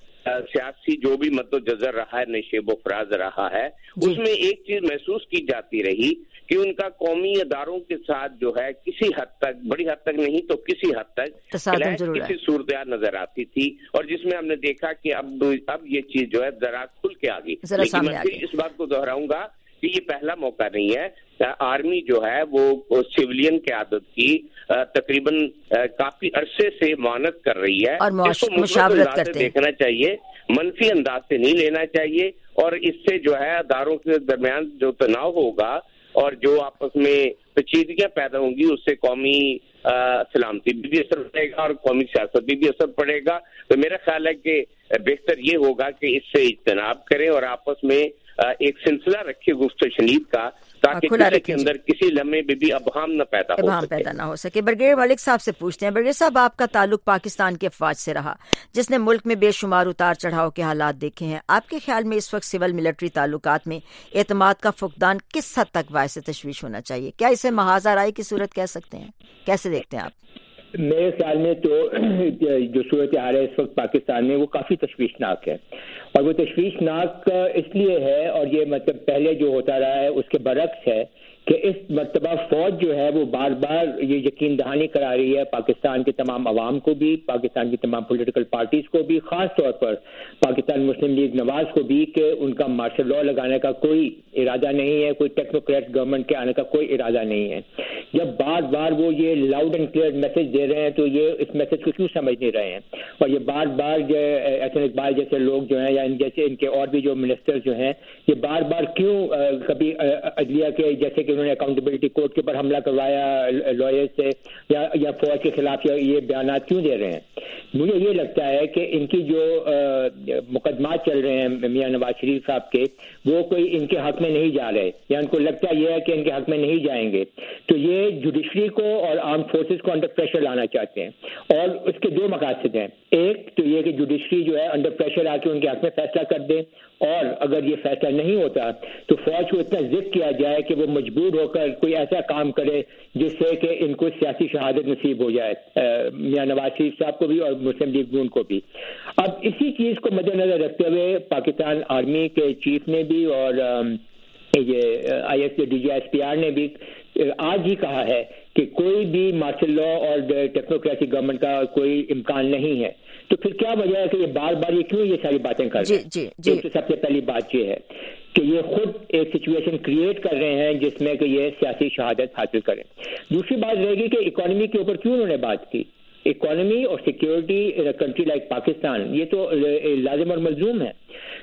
سیاسی جو بھی مد و جزر رہا ہے, نشیب و فراز رہا ہے, اس میں ایک چیز محسوس کی جاتی رہی کہ ان کا قومی اداروں کے ساتھ جو ہے کسی حد تک, بڑی حد تک نہیں تو کسی حد تک کسی صورتحال نظر آتی تھی, اور جس میں ہم نے دیکھا کہ اب یہ چیز جو ہے ذرا کھل کے آ گئی. لیکن میں اس بات کو دہراؤں گا کہ یہ پہلا موقع نہیں ہے. آرمی جو ہے وہ سویلین قیادت کی تقریباً کافی عرصے سے معاونت کر رہی ہے, اور مشاورت کرتے ہیں. دیکھنا چاہیے, منفی انداز سے نہیں لینا چاہیے, اور اس سے جو ہے اداروں کے درمیان جو تناؤ ہوگا اور جو آپس میں پیچیدگیاں پیدا ہوں گی اس سے قومی سلامتی بھی اثر پڑے گا اور قومی سیاست بھی اثر پڑے گا. تو میرا خیال ہے کہ بہتر یہ ہوگا کہ اس سے اجتناب کریں اور آپس میں ایک سلسلہ رکھے گفت و شنید کا, تاکہ کسی کے اندر کسی لمحے میں بھی ابہام نہ ہو سکے. برگیڈیئر ملک صاحب سے پوچھتے ہیں. برگیڈیئر صاحب, آپ کا تعلق پاکستان کی افواج سے رہا جس نے ملک میں بے شمار اتار چڑھاؤ کے حالات دیکھے ہیں. آپ کے خیال میں اس وقت سول ملٹری تعلقات میں اعتماد کا فقدان کس حد تک باعث تشویش ہونا چاہیے؟ کیا اسے محاذ آرائی کی صورت کہہ سکتے ہیں؟ کیسے دیکھتے ہیں آپ؟ میرے خیال میں تو جو صورت حال ہے اس وقت پاکستان میں وہ کافی تشویشناک ہے, اور وہ تشویشناک اس لیے ہے, اور یہ مطلب پہلے جو ہوتا رہا ہے اس کے برعکس ہے کہ اس مرتبہ فوج جو ہے وہ بار بار یہ یقین دہانی کرا رہی ہے پاکستان کے تمام عوام کو بھی, پاکستان کی تمام پولیٹیکل پارٹیز کو بھی, خاص طور پر پاکستان مسلم لیگ نواز کو بھی, کہ ان کا مارشل لا لگانے کا کوئی ارادہ نہیں ہے, کوئی ٹیکنوکریٹ گورنمنٹ کے آنے کا کوئی ارادہ نہیں ہے. جب بار بار وہ یہ لاؤڈ اینڈ کلیئر میسج دے رہے ہیں تو یہ اس میسج کو کیوں سمجھ نہیں رہے ہیں؟ اور یہ بار بار احسن اقبال جیسے لوگ جو ہیں یا جیسے ان کے اور بھی جو منسٹر جو ہیں, یہ بار بار کیوں کبھی عدلیہ کے جیسے کہ انہوں نے اکاؤنٹیبلٹی کوڈ کے اوپر حملہ کروایا لائر سے یا فوج کے خلاف یہ بیانات کیوں دے رہے ہیں؟ مجھے یہ لگتا ہے کہ ان کی جو مقدمات چل رہے ہیں میاں نواز شریف صاحب کے, وہ کوئی ان کے حق میں نہیں جا رہے, یا ان کو لگتا یہ ہے کہ ان کے حق میں نہیں جائیں گے, تو یہ جوڈیشری کو اور آرم فورسز کو انڈر پریشر لانا چاہتے ہیں. اور اس کے دو مقاصد ہیں, ایک تو یہ کہ جوڈیشری جو ہے انڈر پریشر آ کے ان کے حق میں فیصلہ کر دے, اور اگر یہ فیصلہ نہیں ہوتا تو فوج کو اتنا ضد کیا جائے کہ وہ مجبور ہو کر کوئی ایسا کام کرے جس سے کہ ان کو سیاسی شہادت نصیب ہو جائے, میاں نواز شریف صاحب کو بھی اور مسلم لیگ نون کو بھی. اب اسی چیز کو مد نظر رکھتے ہوئے پاکستان آرمی کے چیف نے بھی اور یہ I S D G S P R نے بھی آج ہی کہا ہے کہ کوئی بھی مارشل لا اور ٹیکنوکریسی گورنمنٹ کا کوئی امکان نہیں ہے. تو پھر کیا وجہ ہے کہ یہ بار بار یہ کیوں یہ ساری باتیں کر رہے ہیں؟ ایک تو سب سے پہلی بات یہ ہے کہ یہ خود ایک سچویشن کریٹ کر رہے ہیں جس میں کہ یہ سیاسی شہادت حاصل کریں. دوسری بات رہے گی کہ اکانومی کے اوپر کیوں انہوں نے بات کی. اکانومی اور security in country like Pakistan یہ تو لازم اور ملزوم ہے.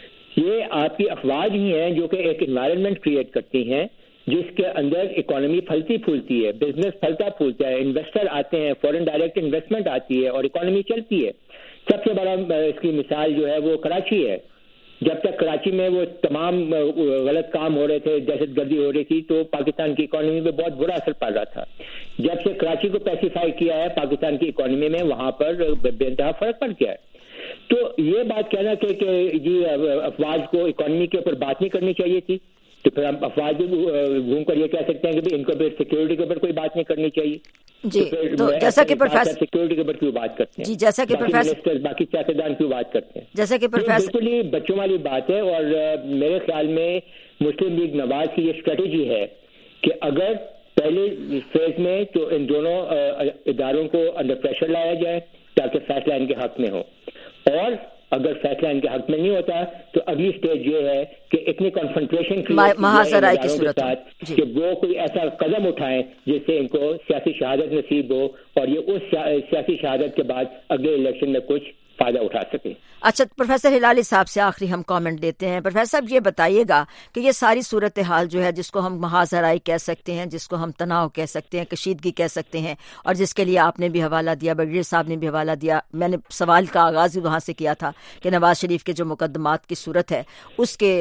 یہ آپ کی افواج ہی ہیں جو کہ ایک انوائرمنٹ کریٹ کرتی ہیں جس کے اندر اکانومی پھلتی پھولتی ہے, بزنس پھلتا پھولتا ہے, انویسٹر آتے ہیں, فورن ڈائریکٹ انویسٹمنٹ آتی ہے اور اکانومی چلتی ہے. سب سے بڑا اس کی مثال جو ہے وہ کراچی ہے. جب تک کراچی میں وہ تمام غلط کام ہو رہے تھے, دہشت گردی ہو رہی تھی, تو پاکستان کی اکانومی پہ بہت برا اثر پڑ رہا تھا. جب سے کراچی کو پیسیفائی کیا ہے پاکستان کی اکانومی میں وہاں پر بے انتہا فرق پڑ گیا ہے. تو یہ بات کہنا کہ جی افواج کو اکانومی کے اوپر بات نہیں کرنی چاہیے تھی, تو پھر ہم افواج گھوم کر یہ کہہ سکتے ہیں کہ ان کو سیکیورٹی کے اوپر کوئی بات نہیں کرنی چاہیے. جی تو جیسا کہ پروفیسر سیکیورٹی کے اوپر کیوں بات کرتے ہیں, جی جیسا کہ پروفیسر باقی سیاستدان کیوں بات کرتے ہیں, جیسا کہ پروفیسر بالکل ہی بچوں والی بات ہے. اور میرے خیال میں مسلم لیگ نواز کی یہ اسٹریٹجی ہے کہ اگر پہلے فیز میں تو ان دونوں اداروں کو انڈر پریشر لایا جائے تاکہ فیصلہ ان کے حق میں ہو, اور اگر فیصلہ ان کے حق میں نہیں ہوتا تو اگلی سٹیج یہ ہے کہ اتنی کنفرنٹریشن محاصرہ کی صورت کہ وہ کوئی ایسا قدم اٹھائیں جس سے ان کو سیاسی شہادت نصیب ہو اور یہ اس سیاسی شہادت کے بعد اگلے الیکشن میں کچھ فائدہ اٹھا سکیں. اچھا پروفیسر ہلالی صاحب سے آخری ہم کامنٹ لیتے ہیں. پروفیسر صاحب یہ بتائیے گا کہ یہ ساری صورتحال جو ہے جس کو ہم محاذرائی کہہ سکتے ہیں, جس کو ہم تناؤ کہہ سکتے ہیں, کشیدگی کہہ سکتے ہیں, اور جس کے لیے آپ نے بھی حوالہ دیا, بغیر صاحب نے بھی حوالہ دیا, میں نے سوال کا آغاز ہی وہاں سے کیا تھا کہ نواز شریف کے جو مقدمات کی صورت ہے اس کے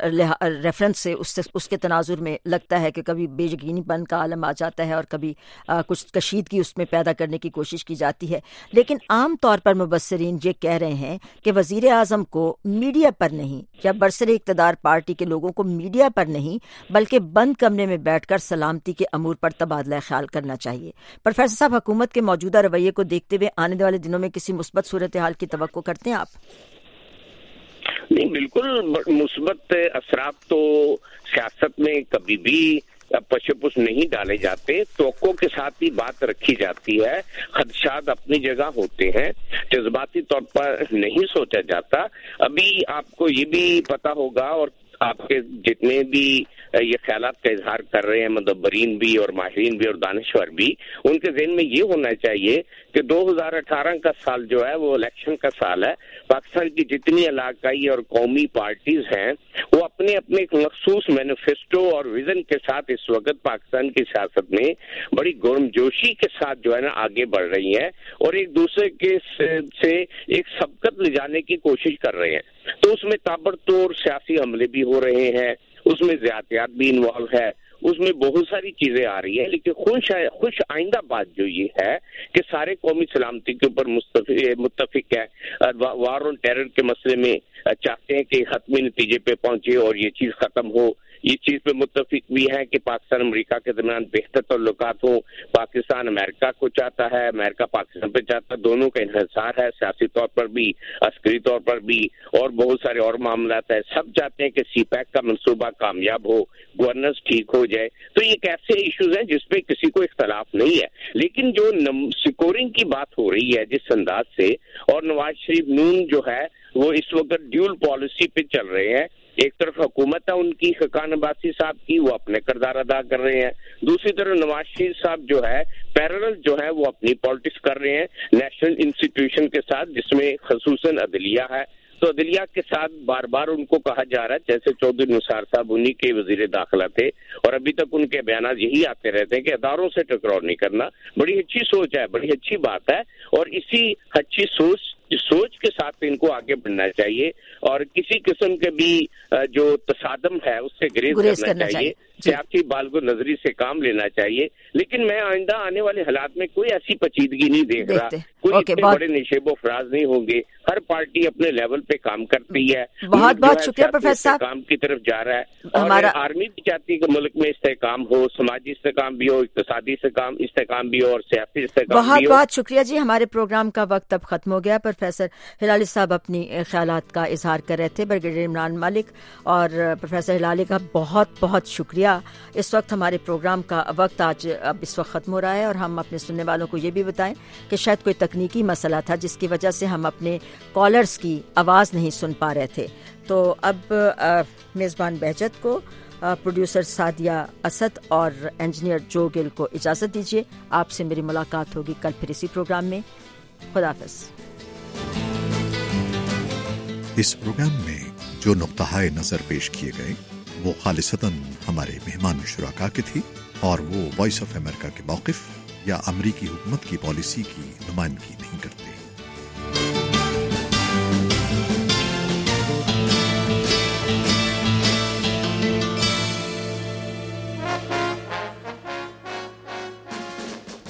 ریفرنس سے اس کے تناظر میں لگتا ہے کہ کبھی بے یقینی پن کا عالم آ جاتا ہے اور کبھی کچھ کشیدگی اس میں پیدا کرنے کی کوشش کی جاتی ہے. لیکن عام طور پر مبصرین یہ کہہ رہے ہیں کہ وزیر اعظم کو میڈیا پر نہیں یا برسر اقتدار پارٹی کے لوگوں کو میڈیا پر نہیں بلکہ بند کمرے میں بیٹھ کر سلامتی کے امور پر تبادلہ خیال کرنا چاہیے. پروفیسر صاحب, حکومت کے موجودہ رویے کو دیکھتے ہوئے آنے والے دنوں میں کسی مثبت صورتحال کی توقع کرتے ہیں آپ؟ نہیں, بالکل مثبت اثرات تو سیاست میں کبھی بھی پشپش نہیں ڈالے جاتے, توقع کے ساتھ ہی بات رکھی جاتی ہے. خدشات اپنی جگہ ہوتے ہیں, جذباتی طور پر نہیں سوچا جاتا. ابھی آپ کو یہ بھی پتا ہوگا اور آپ کے جتنے بھی یہ خیالات کا اظہار کر رہے ہیں مدبرین بھی اور ماہرین بھی اور دانشور بھی, ان کے ذہن میں یہ ہونا چاہیے کہ 2018 کا سال جو ہے وہ الیکشن کا سال ہے. پاکستان کی جتنی علاقائی اور قومی پارٹیز ہیں وہ اپنے اپنے ایک مخصوص مینیفیسٹو اور ویژن کے ساتھ اس وقت پاکستان کی سیاست میں بڑی گرمجوشی کے ساتھ جو ہے نا آگے بڑھ رہی ہیں اور ایک دوسرے کے سے ایک سبقت لے جانے کی کوشش کر رہے ہیں. تو اس میں تابڑتوڑ سیاسی حملے بھی ہو رہے ہیں, اس میں زیادتیات بھی انوالو ہے, اس میں بہت ساری چیزیں آ رہی ہیں. لیکن خوش آئندہ بات جو یہ ہے کہ سارے قومی سلامتی کے اوپر متفق ہے, وار آن ٹیرر کے مسئلے میں چاہتے ہیں کہ حتمی نتیجے پہ پہنچے اور یہ چیز ختم ہو. اس چیز پہ متفق بھی ہیں کہ پاکستان امریکہ کے درمیان بہتر تعلقات ہوں. پاکستان امریکہ کو چاہتا ہے, امریکہ پاکستان پہ چاہتا ہے, دونوں کا انحصار ہے سیاسی طور پر بھی, عسکری طور پر بھی, اور بہت سارے اور معاملات ہیں. سب چاہتے ہیں کہ سی پیک کا منصوبہ کامیاب ہو, گورننس ٹھیک ہو جائے. تو یہ ایک ایسے ایشوز ہیں جس پہ کسی کو اختلاف نہیں ہے. لیکن جو سکورنگ کی بات ہو رہی ہے جس انداز سے, اور نواز شریف نون جو ہے وہ اس وقت ڈیول پالیسی پہ چل رہے ہیں. ایک طرف حکومت ہے ان کی خاقان عباسی صاحب کی, وہ اپنے کردار ادا کر رہے ہیں. دوسری طرف نواز شریف صاحب جو ہے پیرلل جو ہے وہ اپنی پالیٹکس کر رہے ہیں نیشنل انسٹیٹیوشن کے ساتھ, جس میں خصوصاً عدلیہ ہے. تو عدلیہ کے ساتھ بار بار ان کو کہا جا رہا ہے, جیسے چودھری نثار صاحب انہی کے وزیر داخلہ تھے اور ابھی تک ان کے بیانات یہی آتے رہتے ہیں کہ اداروں سے ٹکراؤ نہیں کرنا. بڑی اچھی سوچ ہے, بڑی اچھی بات ہے, اور اسی اچھی سوچ کے ساتھ ان کو آگے بڑھنا چاہیے اور کسی قسم کے بھی جو تصادم ہے اس سے گریز کرنا چاہیے. سیاسی بالغ نظری سے کام لینا چاہیے. لیکن میں آئندہ آنے والے حالات میں کوئی ایسی پیچیدگی نہیں دیکھ رہا, کوئی اتنے بڑے نشیب و فراز نہیں ہوں گے. ہر پارٹی اپنے لیول پہ کام کرتی ہے. بہت بہت شکریہ پروفیسر صاحب. کام کی طرف جا رہا ہے, اور آرمی بھی چاہتی ہے کہ ملک میں استحکام ہو, سماجی استحکام بھی ہو, اقتصادی استحکام بھی ہو, اور سیاسی استحکام بھی ہو. بہت بہت شکریہ جی. ہمارے پروگرام کا وقت اب ختم ہو گیا. پروفیسر ہلالی صاحب اپنی خیالات کا اظہار کر رہے تھے. بریگیڈیئر عمران مالک اور پروفیسر ہلالی کا بہت بہت شکریہ. اس وقت ہمارے پروگرام کا وقت اب اس وقت ختم ہو رہا ہے, اور ہم اپنے سننے والوں کو یہ بھی بتائیں کہ شاید کوئی تکنیکی مسئلہ تھا جس کی وجہ سے ہم اپنے کالرز کی آواز نہیں سن پا رہے تھے. تو اب میزبان بہجت کو, پروڈیوسر سعدیہ اسد اور انجینئر جو گل کو اجازت دیجیے. آپ سے میری ملاقات ہوگی کل پھر اسی پروگرام میں. خدا حافظ. اس پروگرام میں جو نقطہ نظر پیش کیے گئے وہ خالصتاً ہمارے مہمان شرکا کے تھی, اور وہ وائس آف امریکہ کے موقف یا امریکی حکومت کی پالیسی کی نمائندگی نہیں کرتے.